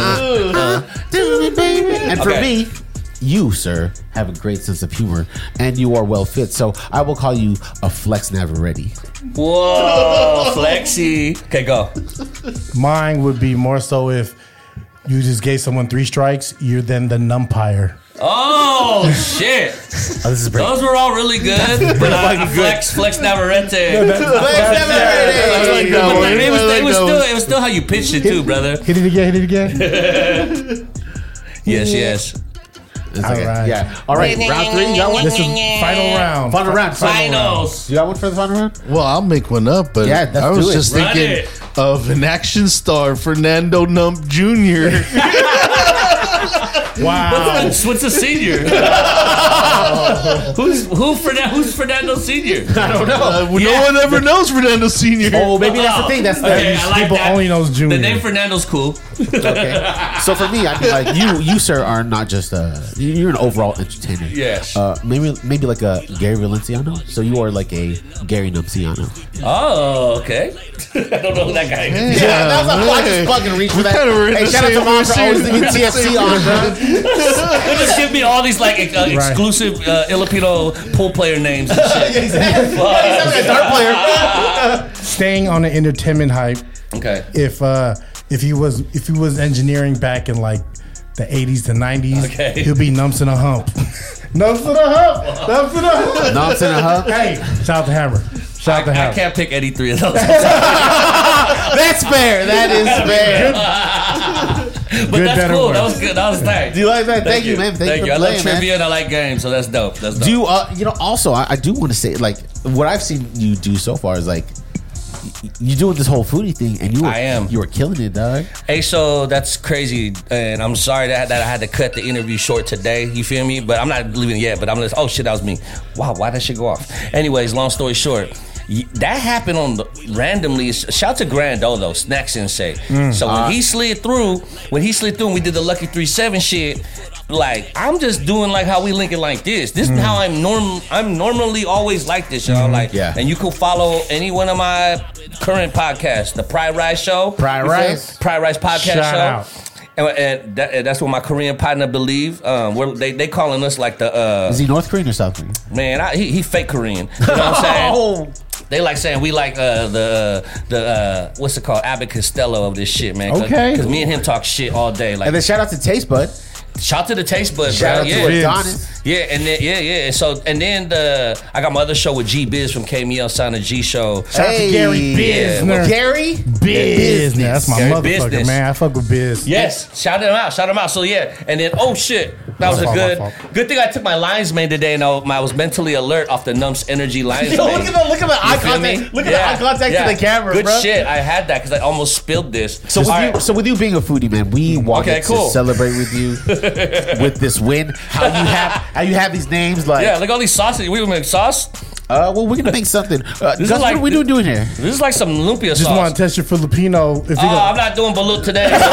and for Okay. me, you, sir, have a great sense of humor and you are well fit. So I will call you a Flex Navarrete. Whoa, Flexi. Okay, go. Mine would be more so if you just gave someone 3 strikes, you're then the numpire. Oh, shit. Oh, this is great. Those were all really good. But Flex Navarrete. Flex Navarrete. But it was still how you pitched it too, brother. Hit it again. Yes. It's All right. Yeah. All right. Round 3. You got one? This is final round. Final round. Finals. You got one for the final round? well, I'll make one up. But Yeah, let's I was do it. just Run thinking it. of an action star, Fernando Nump Jr. Wow. What's a senior? Who's Fernando Senior? I don't know. No one ever knows Fernando Sr. Oh, maybe that's the thing. That's the Okay, I like People that. only knows Junior. The name Fernando's cool. Okay. So for me, I'd be like, you, sir, are not just you're an overall entertainer. Yes. Maybe like a Gary Valenciano. So you are like a Gary Numpciano. Oh, okay. I don't know who that guy is. Yeah, that was I just fucking reached for that. kinda were in Hey, the shout out to same- Mom for always leaving TFC on, bro. They just give me all these like exclusive Filipino pool player names and shit. Dart player. Staying on the entertainment hype. Okay. If he was engineering back in like the 80s to 90s, Okay. he'll be Numps in a Hump. Numps in a Hump. Numps in a Hump. Knobs in a hub. Hey, shout out to Hammer. Shout out to I Hammer. can't pick any three of those. That's fair. That is fair. But Good, that's better, cool. worse. That was good. That was tight. Do you like that? Thank you, man. Thank you for I love playing, man. trivia and I like games, so that's dope. That's dope. Do you, also, I do want to say, like, what I've seen you do so far is like, you doing this whole foodie thing, and you were killing it, dog. Hey, so that's crazy, and I'm sorry that I had to cut the interview short today. You feel me? But I'm not leaving yet. But I'm just, oh shit, that was me. Wow, why did that shit go off? Anyways, long story short, that happened on randomly. Shout to Grando though, Snack Sensei. So when he slid through, and we did the Lucky 3-7 shit. Like, I'm just doing like how we link it like this. This is how I'm normally always like this, y'all. Like, Yeah. And you can follow any one of my current podcasts, the Pride Rise Show, Pride Rise podcast Shout show. out. And that's what my Korean partner believe. They calling us like the Is he North Korean or South Korean? man. He fake Korean. You know what I'm saying? They like saying we like the what's it called, Abbott Costello of this shit, man. Okay. Because me and him talk shit all day. Like, And then shout out to Taste Bud. Shout to the Taste Bud, Shout bro. out to Adonis. Yeah, and then So I got my other show with G Biz from KML Sound, G Show. Shout out to Gary Bizner. Gary Bizner. That's my Gary motherfucker, Business. man. I fuck with Biz. Yes, shout him out. So and then shit, that was My fault. good thing. I took my lion's mane today, and I was mentally alert off the Numps Energy lion's mane. Look at the eye contact. Look at the eye contact to the camera, Good bro. shit. I had that because I almost spilled this. So with you being a foodie, man, we wanted to celebrate with you with this win. How you have these names like? Yeah, look at all these sauces. We gonna make sauce. Well, we're gonna make something. Gus, like- what are we doing here? This is like some lumpia Just sauce. want to test your Filipino. If you I'm not doing balut today. Hey,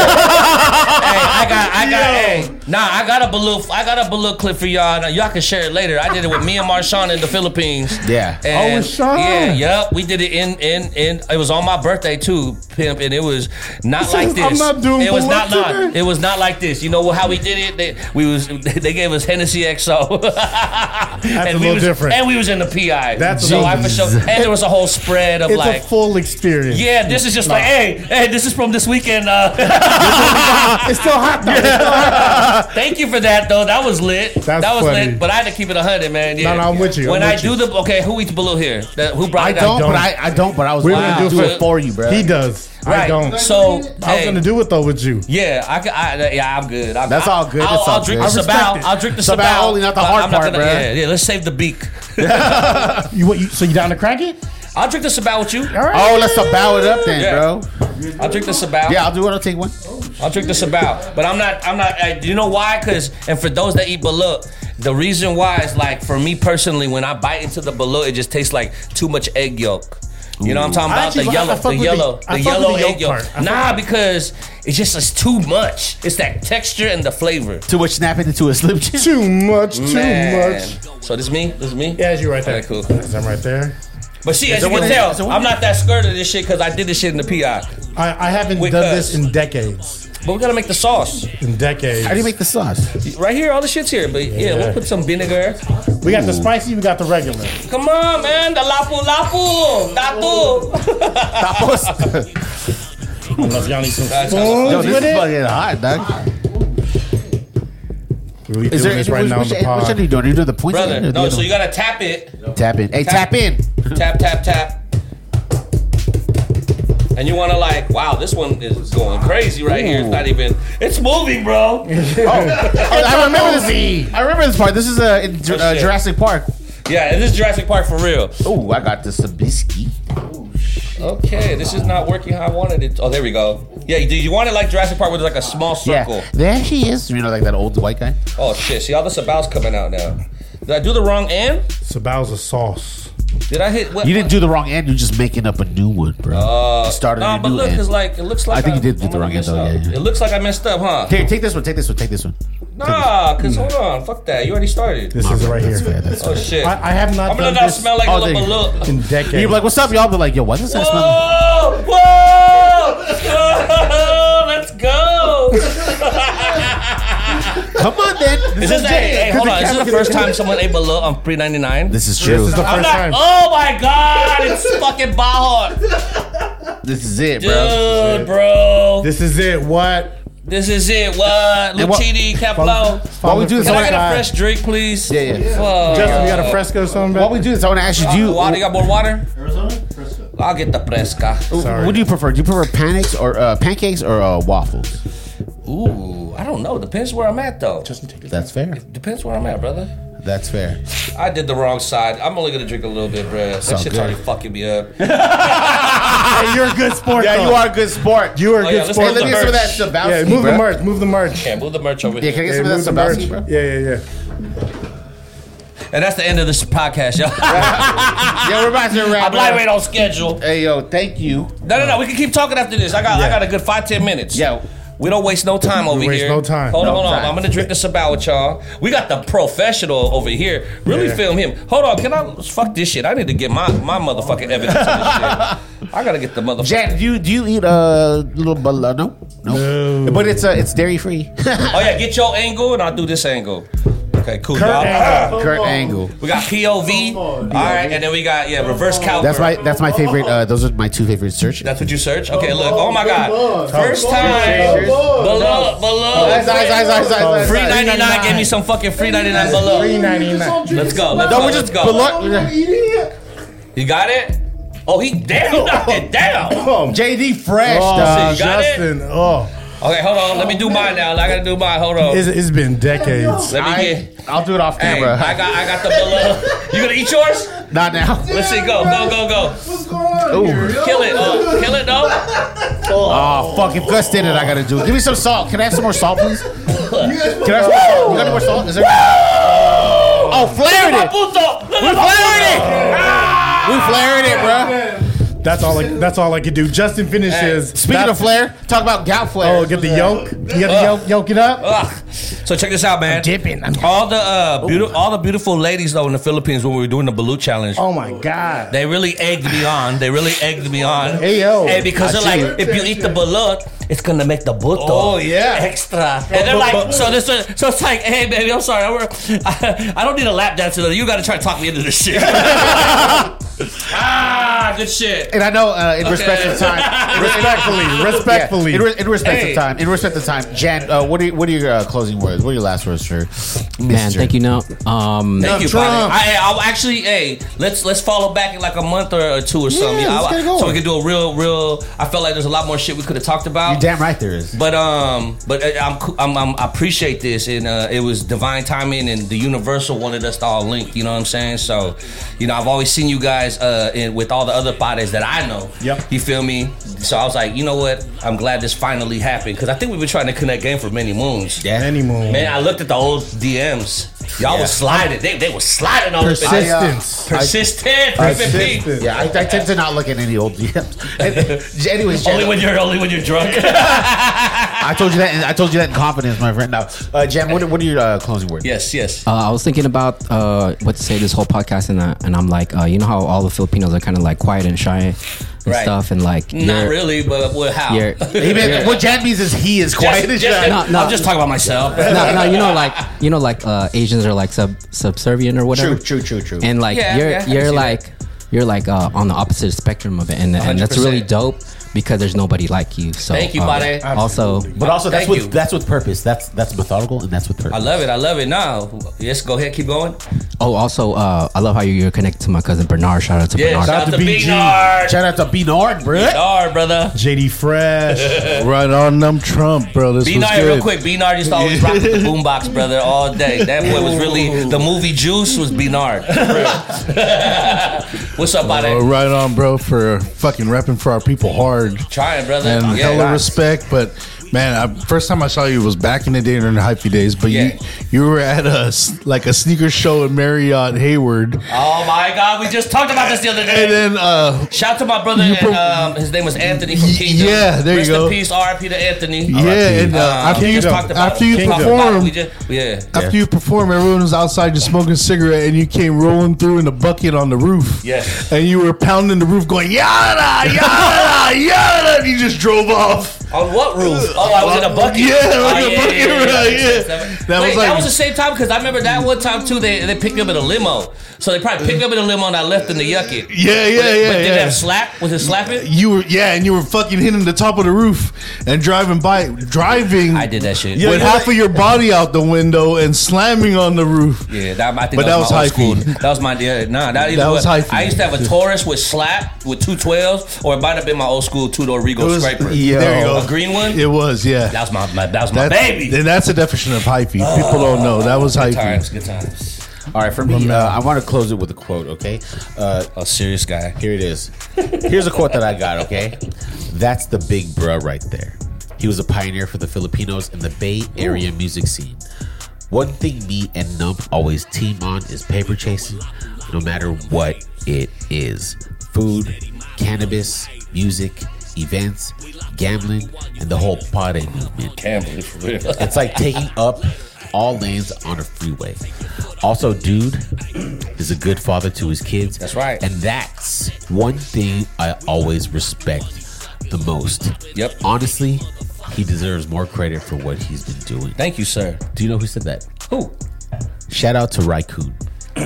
I got a balut. I got a balut clip for y'all. Now, y'all can share it later. I did it with me and Marshawn in the Philippines. Yeah. And with Sean. Yep. We did it in. It was on my birthday too, pimp, and it was not like this. I'm not doing It was balut not. today. It was not like this. You know how we did it? They gave us Hennessy XO. That's a little different. And we was in the PI. That's so a I little- for sure. And there was a whole spread of it's like. a full experience. Yeah, this is just like, hey, this is from this weekend. It's still hot though. Thank you for that, though. That was lit. That's that was funny. lit. But I had to keep it 100, man. Yeah. No, I'm with you. When I'm I with do you. who eats balut here? Who brought I it don't, out? but I don't, but I was We're going gonna to do do it it for you, bro. He does. Right. I don't. So I was hey, gonna do it though with you. Yeah, I'm good. That's all good. That's I'll all drink good. the I sabao. respect it. I'll drink the Sabao sabao. only, not the but hard I'm not part, gonna, bro. Yeah, let's save the beak. So you down to crack it? I'll drink the sabao with you. All right. Oh, let's bow it up then, Yeah. bro. I'll drink the sabao. Yeah, I'll do it. I'll take one. I'll drink the sabao, but I'm not. You know why? And for those that eat balut, the reason why is like for me personally, when I bite into the balut, it just tastes like too much egg yolk. You know what I'm talking about? Actually, The I yellow, fuck the with yellow, I the fuck with yellow the yolk egg yolk. part. Nah, because it's too much. It's that texture and the flavor. Too much snapping into a Slim Jim. Too much. Man. much. So this me? Yeah, it's you right there. Okay, cool. That's him right there. But see, as you there can one tell, is there one I'm not that scared of this shit because I did this shit in the PI. I haven't With done Cuz. this in decades. But we gotta make the sauce In decades. How do you make the sauce? right here. All the shit's here, but yeah, we'll put some vinegar. We got the spicy. We got the regular. Come on, man, the lapu, datu. Unless y'all need some That's spoons Yo, this with is it. fucking hot, dog. We Is doing there this right now in the which pod. are you doing? Are you doing the points? Brother, again, or the no, other so you one? gotta tap it. Tap in. Hey, tap in. Tap, tap, tap. And you wanna like, wow, this one is going crazy right here. It's not even, it's moving, bro. Oh, I remember this. I remember this part. This is in shit. Jurassic Park. Yeah, this is Jurassic Park for real. Oh, I got the Sabisky. Okay, this is not working how I wanted it. Oh, there we go. Yeah, do you want it like Jurassic Park with like a small circle? Yeah, there he is. You know, like that old white guy. Oh shit, see all the sabao's coming out now. Did I do the wrong end? Sabao's a sauce. Did I hit what? You didn't do the wrong end. You're just making up a new one, bro. You started Nah, a but new look, end. it's like it looks like I think you did do the wrong end, messed though, up. yeah. It looks like I messed up, huh? Here, take this one. Take this one. Take this one. Nah, cause hold on, fuck that. You already started. This is right That's here. fair. That's Oh fair. shit. I have not I'm gonna done not this smell like Oh, a there little you look. in decades. You're like, what's up, y'all? Be like, yo, why does that smell? Whoa! Whoa! Let's go! Come on, then. Is this hey, hold on? Is this the first time someone ate balut on $3.99? This is true. This is the I'm first not. time. Oh my god! It's fucking bahot, This is it, bro. dude, bro. This is it. What? This is it. What? And what- Lucchini, Caplo. While we do this, Can I I get a wanna- fresh drink, please? Yeah, yeah. Fuck. Justin, you got a fresco or something? While we do this, I want to ask you, do Water? You you, got more water? I'll get the fresca. Sorry. what do you prefer? Do you prefer pancakes or waffles? Ooh, I don't know. Depends where I'm at, though. That's fair. Depends where I'm at, brother. That's fair. I did the wrong side. I'm only gonna drink a little bit, bruh. That So shit's good. already fucking me up. Hey, you're a good sport. Yeah, though. you are a good sport. You are a Oh, good yeah, let's sport. move Let me get some of that merch. Sabowski, Yeah, move bro. the merch. Move the merch. Yeah, move the merch over Yeah, here. can I get Yeah, some move of the that merch. Sabowski, bro? Yeah. And that's the end of this podcast, y'all. Yeah, we're about to wrap I'm lightweight on schedule. Hey, yo, thank you. No. We can keep talking after this. I got a good 5-10 minutes. Yo. We don't waste no time over waste here. no time. Hold on. time. I'm gonna drink this about with y'all. We got the professional over here. Really Yeah. film him. Hold on, can I fuck this shit? I need to get my motherfucking evidence of this shit. I gotta get the motherfucker. Jack, do you eat a little no? No. But it's dairy free. Oh yeah, get your angle and I'll do this angle. Okay, cool. Kurt Angle. We got POV. All right, and then we got reverse cowgirl. That's my favorite. Those are my two favorite searches. That's what you search? Okay, look. Oh my God. First time. Below. Free 99. Give me some fucking free 99 below. Free 99. Let's go. Let's go. You got it? Oh, he knocked it down. JD Fresh. You got Justin. it? Okay, hold on. Let me do mine now. I gotta do mine. Hold on. It's been decades. I'll do it off camera. I got the below. You gonna eat yours? Not now. Let's see. Go. What's going on here? Kill it. Kill it, though. Oh, fuck. If Gus did it, I gotta do it. Give me some salt. Can I have some more salt, please? Can I have some more salt? You got any more salt? Is there? Oh, flared it. We flared it, bro. That's all I could do. Justin finishes. Speaking of flare, talk about gout flare. Oh, get the yolk. You got the yolk it up. So check this out, man. I'm dipping. All the beautiful ladies though in the Philippines when we were doing the Balut challenge. Oh my God. They really egged me on. Hey yo. Hey, because they're like, if you eat the balut, it's gonna make the buto extra. And they're like, so it's like, hey baby, I'm sorry, I don't need a lap dancer though. You gotta try to talk me into this shit. Good shit. And I know in respect of time, respectfully. In respect of time, Jan, what are your closing words? What are your last words for Man, thank you. Thank you, Trump. I'll actually, let's follow back in like a month or two or something. So we can do a real. I felt like there's a lot more shit we could have talked about. You're damn right there is. But I appreciate this, and it was divine timing, and the universal wanted us to all link. You know what I'm saying? So, I've always seen you guys with all the other padres that I know. Yep. You feel me? So I was like, you know what? I'm glad this finally happened because I think we've been trying to connect game for many moons. Yeah, many moons. Man, I looked at the old DMs. Y'all was sliding. They were sliding on Persistent. Yeah, I tend to not look at any old DMs. Anyways, Jen, only when you're drunk. I told you that. And I told you that in confidence, my friend. Now, Jen, what are your closing words? Yes. I was thinking about what to say this whole podcast, and I'm like, you know how all the Filipinos are kind of like quiet and shy and stuff, and like not really, but how? What Jan means is he is quiet and shy. No, I'm just talking about myself. No, you know, like Asians are like subservient or whatever. True. And like you're like on the opposite spectrum of it, and that's really dope. Because there's nobody like you. So thank you, buddy. Also that's with purpose. That's methodical and that's with purpose. I love it. Now, yes, go ahead, keep going. Oh, also, I love how you're connected to my cousin Bernard. Shout out to Bernard. Shout out to Bernard. Shout out to Bernard, bro. Bernard, brother. JD Fresh. Right on them Trump, bro. This was good. Real quick. Bernard used to always rock the boombox, brother, all day. That boy was really the movie Juice was Bernard. What's up, buddy? Right on, bro, for fucking repping for our people hard. Trying, brother. And hella respect, but man, first time I saw you was back in the day during the hyphy days. But you were at a sneaker show in Marriott Hayward. Oh my God, we just talked about this the other day. And then shout out to my brother. And, his name was Anthony from Kingdom. Yeah, there Rest you go. in peace, R.I.P. to Anthony. Yeah, and after you perform, everyone was outside just smoking a cigarette, and you came rolling through in a bucket on the roof. Yes, and you were pounding the roof, going yada yada yada. And you just drove off. On what roof? Oh, I was in a bucket. That was the same time because I remember that one time too. They picked me up in a limo, so they probably picked me up in a limo and I left in the yucket. But did they have slap? Was it slapping? And you were fucking hitting the top of the roof and driving. I did that shit with half of your body out the window and slamming on the roof. Yeah, that was my old school. That was my that was hyphy. I used to have a Taurus with slap with 212s, or it might have been my old school 2-door Regal scraper. There you go. A green one? It was, yeah. That was my baby. And that's a definition of hyphy. People don't know. That was hyphy. Good times. All right, for me, I want to close it with a quote, okay? A serious guy. Here it is. Here's a quote that I got, okay? That's the big bruh right there. He was a pioneer for the Filipinos in the Bay Area music scene. One thing me and Nump always team on is paper chasing, no matter what it is. Food, cannabis, music, events, gambling, and the whole party movement. Gambling, for real. It's like taking up all lanes on a freeway. Also, dude is a good father to his kids. That's right. And that's one thing I always respect the most. Yep. Honestly, he deserves more credit for what he's been doing. Thank you, sir. Do you know who said that? Who? Shout out to Raccoon. Whoa!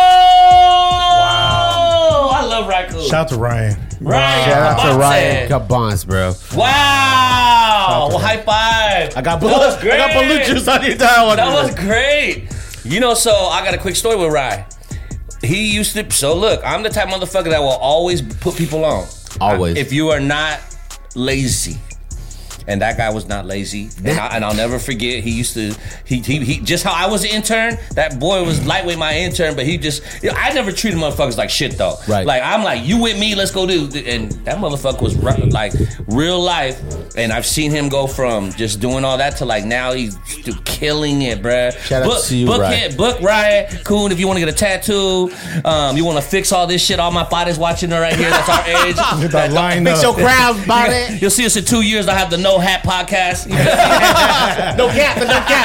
Wow! I love Raccoon. Shout out to Ryan. Ryan. Shout out to Ryan Cabons, bro. Wow! Well, high five. I got blue juice on your dial. That was great. You know, so I got a quick story with Ryan. He used to. So look, I'm the type of motherfucker that will always put people on. Always. If you are not lazy. And that guy was not lazy, and I'll never forget. He used to, he just how I was an intern. That boy was lightweight, my intern, but he just, I never treated motherfuckers like shit though. Right. Like I'm like, you with me? Let's go do. And that motherfucker was like real life. And I've seen him go from just doing all that to like now he's killing it, bruh. Shout out to you, Ryan. Book Ryan Coon if you want to get a tattoo. You want to fix all this shit. All my bodies watching her right here. That's our age. Fix your crowd, body. You'll see us in 2 years. I have the No Hat podcast. No cap.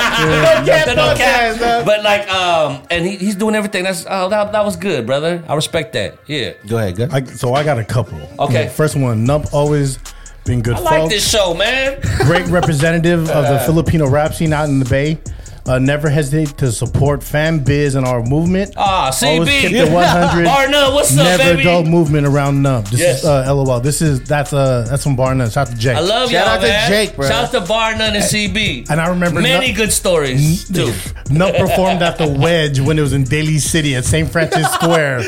But like, and he's doing everything. That was good, brother. I respect that. Yeah. Go ahead. So I got a couple. Okay. First one, Nump always been good. I like this show, man. Great representative of the Filipino rap scene out in the Bay. Never hesitate to support fan biz and our movement. CB. Always kept it 100. Barna, what's up, Never baby? dull movement around Nump. This Yes. is LOL. That's from Barna. Shout out to Jake. I love Shout y'all, out to man. Jake, bro. Shout out to Barna and CB. And I remember many good stories too. Nump performed at the Wedge when it was in Daly City at St. Francis Square.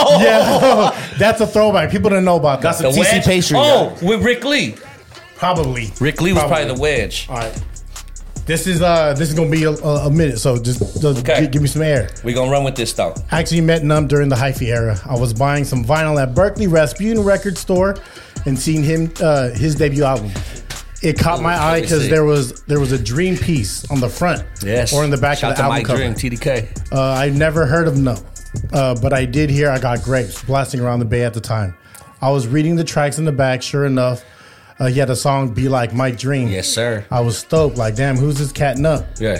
Yeah, that's a throwback. People don't know about that. The TC Wedge? pastry. Oh, with Rick Lee. Probably. Rick Lee was probably the Wedge. All right. This is gonna be a minute, so just Okay. give me some air. We gonna run with this though. I actually met Nump during the hyphy era. I was buying some vinyl at Berkeley Rasputin record store and seeing him his debut album. It caught my eye because there was a dream piece on the front, or in the back Shout of the out to album Mike cover. Dream, TDK. I never heard of Nump, but I did hear I Got Grapes blasting around the Bay at the time. I was reading the tracks in the back. Sure enough, he had a song "Be Like Mike Dream." Yes, sir. I was stoked. Like, damn, who's this cat Nump? Yeah.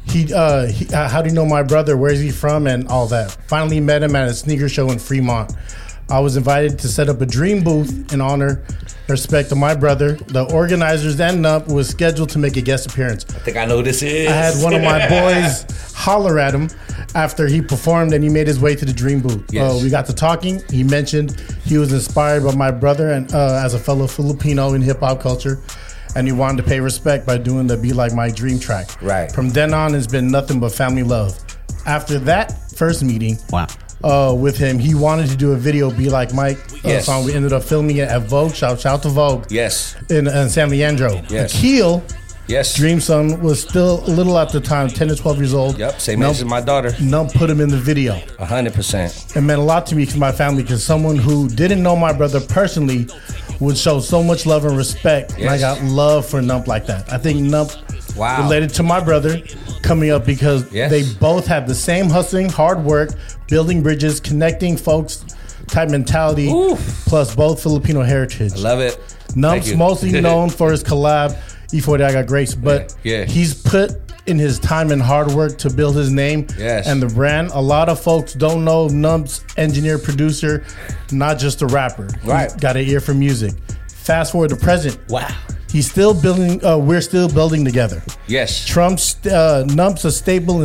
How do you know my brother? Where's he from? And all that. Finally met him at a sneaker show in Fremont. I was invited to set up a dream booth in honor and respect of my brother. The organizers and Nump was scheduled to make a guest appearance. I think I know who this is. I had one of my boys holler at him after he performed and he made his way to the dream booth. Yes. We got to talking. He mentioned he was inspired by my brother and as a fellow Filipino in hip hop culture. And he wanted to pay respect by doing the Be Like My Dream track. Right. From then on, it's been nothing but family love. After that first meeting, Wow. with him, he wanted to do a video, Be Like Mike Yes. song. We ended up filming it at Vogue. Shout out to Vogue. Yes. In San Leandro. Yes. Akil, Yes. Dream Son, was still little at the time, 10 to 12 years old. Yep. Same age as my daughter. Nump put him in the video. 100%. It meant a lot to me because my family, because someone who didn't know my brother personally would show so much love and respect. And I Yes. got love for Nump like that. I think Nump Wow. related to my brother coming up because Yes. they both have the same hustling, hard work, building bridges, connecting folks type mentality, Oof. plus both Filipino heritage. Love it. Nump's Thank you. mostly known for his collab, E40 I Got Grace, but Yeah. he's put in his time and hard work to build his name Yes. and the brand. A lot of folks don't know Nump's engineer, producer, not just a rapper. Right. He's got an ear for music. Fast forward to present. Wow. He's still building. We're still building together. Yes. Nump's a staple in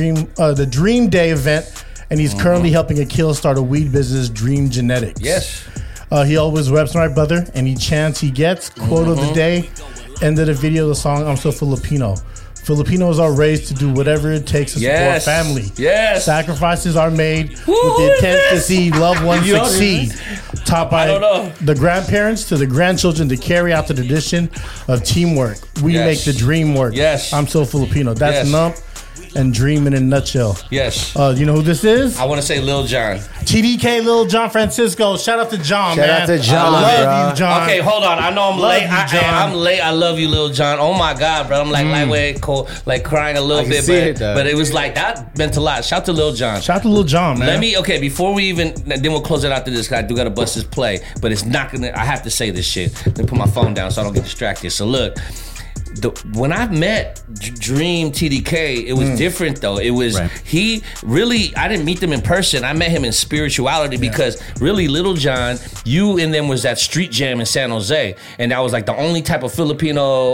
the Dream Day event, and he's currently helping Akil start a weed business, Dream Genetics. Yes. He always reps my brother. Any chance he gets, quote of the day, end of the video, the song "I'm So Filipino." Filipinos are raised to do whatever it takes to Yes. support family. Yes. Sacrifices are made with Woo, the intent to yes. see loved ones You know, succeed. Taught by I don't know. the grandparents to the grandchildren to carry out the tradition of teamwork. We Yes. make the dream work. Yes. I'm So Filipino. That's Yes. Nump and Dream in a nutshell. Yes. You know who this is? I want to say Lil Jon. TDK, Lil John Francisco. Shout out to John, Shout man. out to John, I love bro. you, John. Okay, hold on. I know I'm Love late. you, John. I'm late. I love you, Lil Jon. Oh my God, bro. I'm like lightweight, cold, like crying a little can bit, see it, though. but it was like that meant a lot. Shout out to Lil Jon. Shout out to Lil John, man. Before we even, then we'll close it after this. I do gotta bust this play, but it's not gonna. I have to say this shit. Let me put my phone down so I don't get distracted. So look, when I met Dream TDK, it was different though. It was he really. I didn't meet them in person. I met him in spirituality because really, Little John, you and them was at Street Jam in San Jose, and that was like the only type of Filipino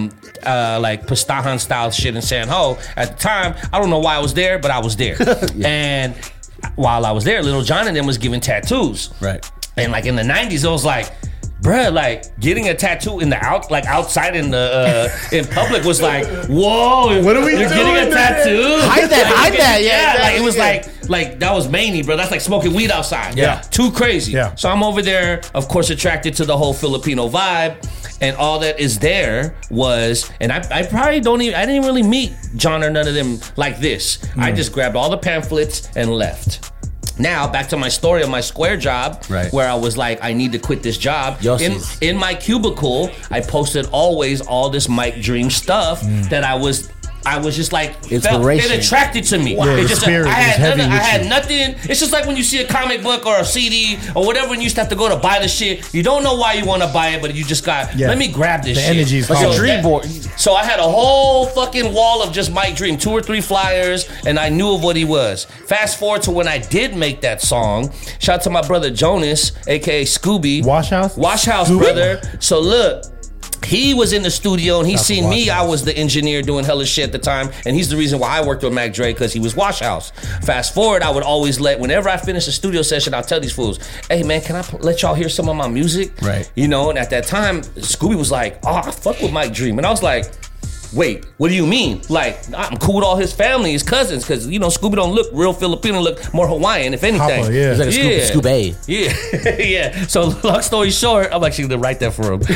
like Pastahan style shit in San Ho at the time. I don't know why I was there, but I was there. And while I was there, Little John and them was giving tattoos. Right. And like in the 90s, it was like, bruh, like getting a tattoo in the outside in the in public was like, whoa, what are we You're doing, getting a tattoo? Hide that, yeah. Like it was like that was mania, bro. That's like smoking weed outside. Yeah. Too crazy. Yeah. So I'm over there, of course, attracted to the whole Filipino vibe. And all that is there was, and I probably I didn't really meet John or none of them like this. I just grabbed all the pamphlets and left. Now, back to my story of my Square job, where I was like, I need to quit this job. In my cubicle, I posted always all this Mike Dream stuff that I was just like, it attracted to me. Wow. It just, I had nothing. It's just like when you see a comic book or a CD or whatever, and you used to have to go to buy the shit. You don't know why you want to buy it, but you just got, let me grab this shit. The energy is like a dream board. So I had a whole fucking wall of just Mike Dream, 2 or 3 flyers, and I knew of what he was. Fast forward to when I did make that song. Shout out to my brother Jonas, aka Scooby. Wash House, brother. So look. He was in the studio and he seen me. I was the engineer doing hella shit at the time, and he's the reason why I worked with Mac Dre, because he was Wash House. Fast forward, I would always whenever I finish a studio session, I'll tell these fools, hey man, can I let y'all hear some of my music? Right. You know, and at that time, Scooby was like, oh, I fuck with Mike Dream. And I was like, wait, what do you mean? Like, I'm cool with all his family, his cousins, because, you know, Scooby don't look real Filipino, look more Hawaiian, if anything. Papa, yeah. He's like a Scooby. Yeah. Yeah. So, long story short, I'm actually going to write that for him.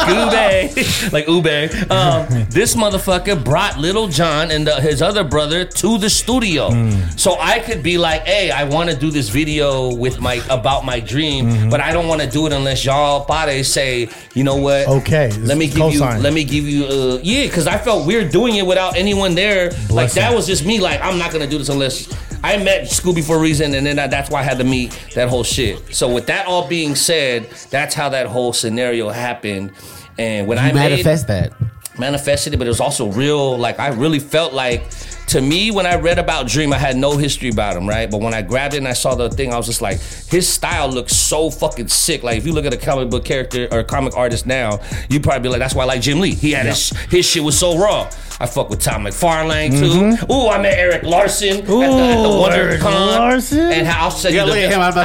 Scooby. Like Ube. This motherfucker brought Little John and his other brother to the studio. So I could be like, hey, I want to do this video with about my dream, but I don't want to do it unless y'all pares say, you know what? Okay. Let me give you, yeah, because I felt weird doing it without anyone there. Like that was just me. Like, I'm not gonna do this unless I met Scooby for a reason, and then that's why I had to meet that whole shit. So with that all being said, that's how that whole scenario happened. And when I manifested it, but it was also real. Like, I really felt like, to me, when I read about Dream, I had no history about him, right? But when I grabbed it and I saw the thing, I was just like, his style looks so fucking sick. Like, if you look at a comic book character or a comic artist now, you'd probably be like, that's why I like Jim Lee. He had his shit was so raw. I fuck with Tom McFarlane too. Ooh, I met Eric Larson at the WonderCon. And I'll send you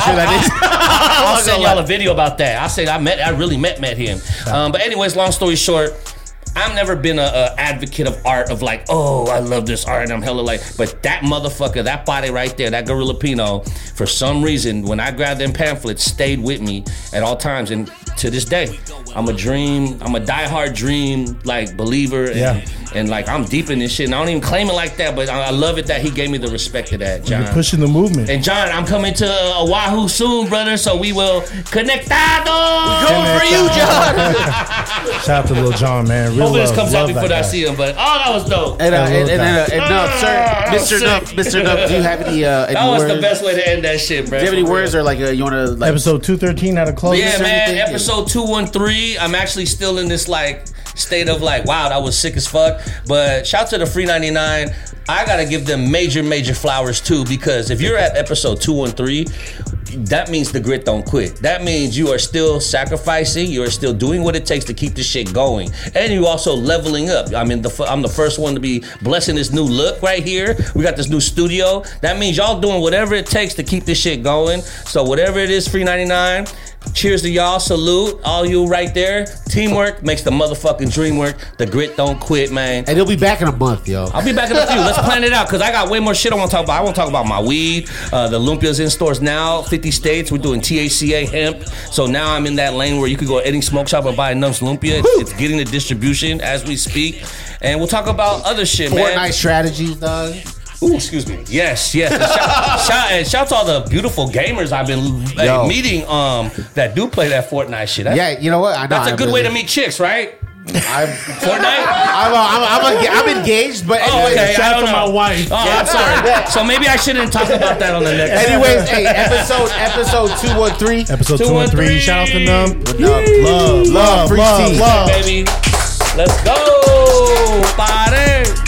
I'll send y'all a video about that. I really met him. But anyways, long story short, I've never been a advocate of art, of like, oh, I love this art and I'm hella like, but that motherfucker, that body right there, that Gorilla Pino, for some reason, when I grabbed them pamphlets, stayed with me at all times. And to this day, I'm a diehard Dream like believer, and like I'm deep in this shit. And I don't even claim it like that, but I love it that he gave me the respect of that, John. You're pushing the movement. And John, I'm coming to Oahu soon, brother, so we will conectado. We're going for you, John. Shout out to Lil John, man. Hopefully this comes out before I see him, but that was dope. And Mr. Nup, do you have any that was the best way to end that shit, bro. Do you have any words, or like you want to like episode 213 out of close? Yeah, man. Episode 213. I'm actually still in this like state of like, wow, that was sick as fuck. But shout out to the Free 99. I gotta give them major flowers too, because if you're at episode 213, that means the grit don't quit. That means you are still sacrificing, you are still doing what it takes to keep the shit going, and you also leveling up. I mean, I'm the first one to be blessing this new look right here. We got this new studio. That means y'all doing whatever it takes to keep this shit going. So whatever it is, Free 99. Cheers to y'all. Salute all you right there. Teamwork makes the motherfucking dream work. The grit don't quit, man. And he'll be back in a month, yo. I'll be back in a few. Let's plan it out, because I got way more shit I want to talk about. I want to talk about my weed. The Lumpia's in stores now, 50 states. We're doing THCA hemp. So now I'm in that lane where you could go to any smoke shop and buy a Numps Lumpia. It's getting the distribution as we speak. And we'll talk about other shit, man. Fortnite strategies, dog. Ooh, excuse me. Yes. And shout to all the beautiful gamers I've been meeting that do play that Fortnite shit. You know what? I know that's a good way to meet chicks, right? Fortnite? I'm engaged, but anyway, shout out to my wife. Oh, I'm sorry. So maybe I shouldn't talk about that on the next. Anyways, hey, episode 213. Episode 213. Shout out to them. Love, baby. Let's go. Pare.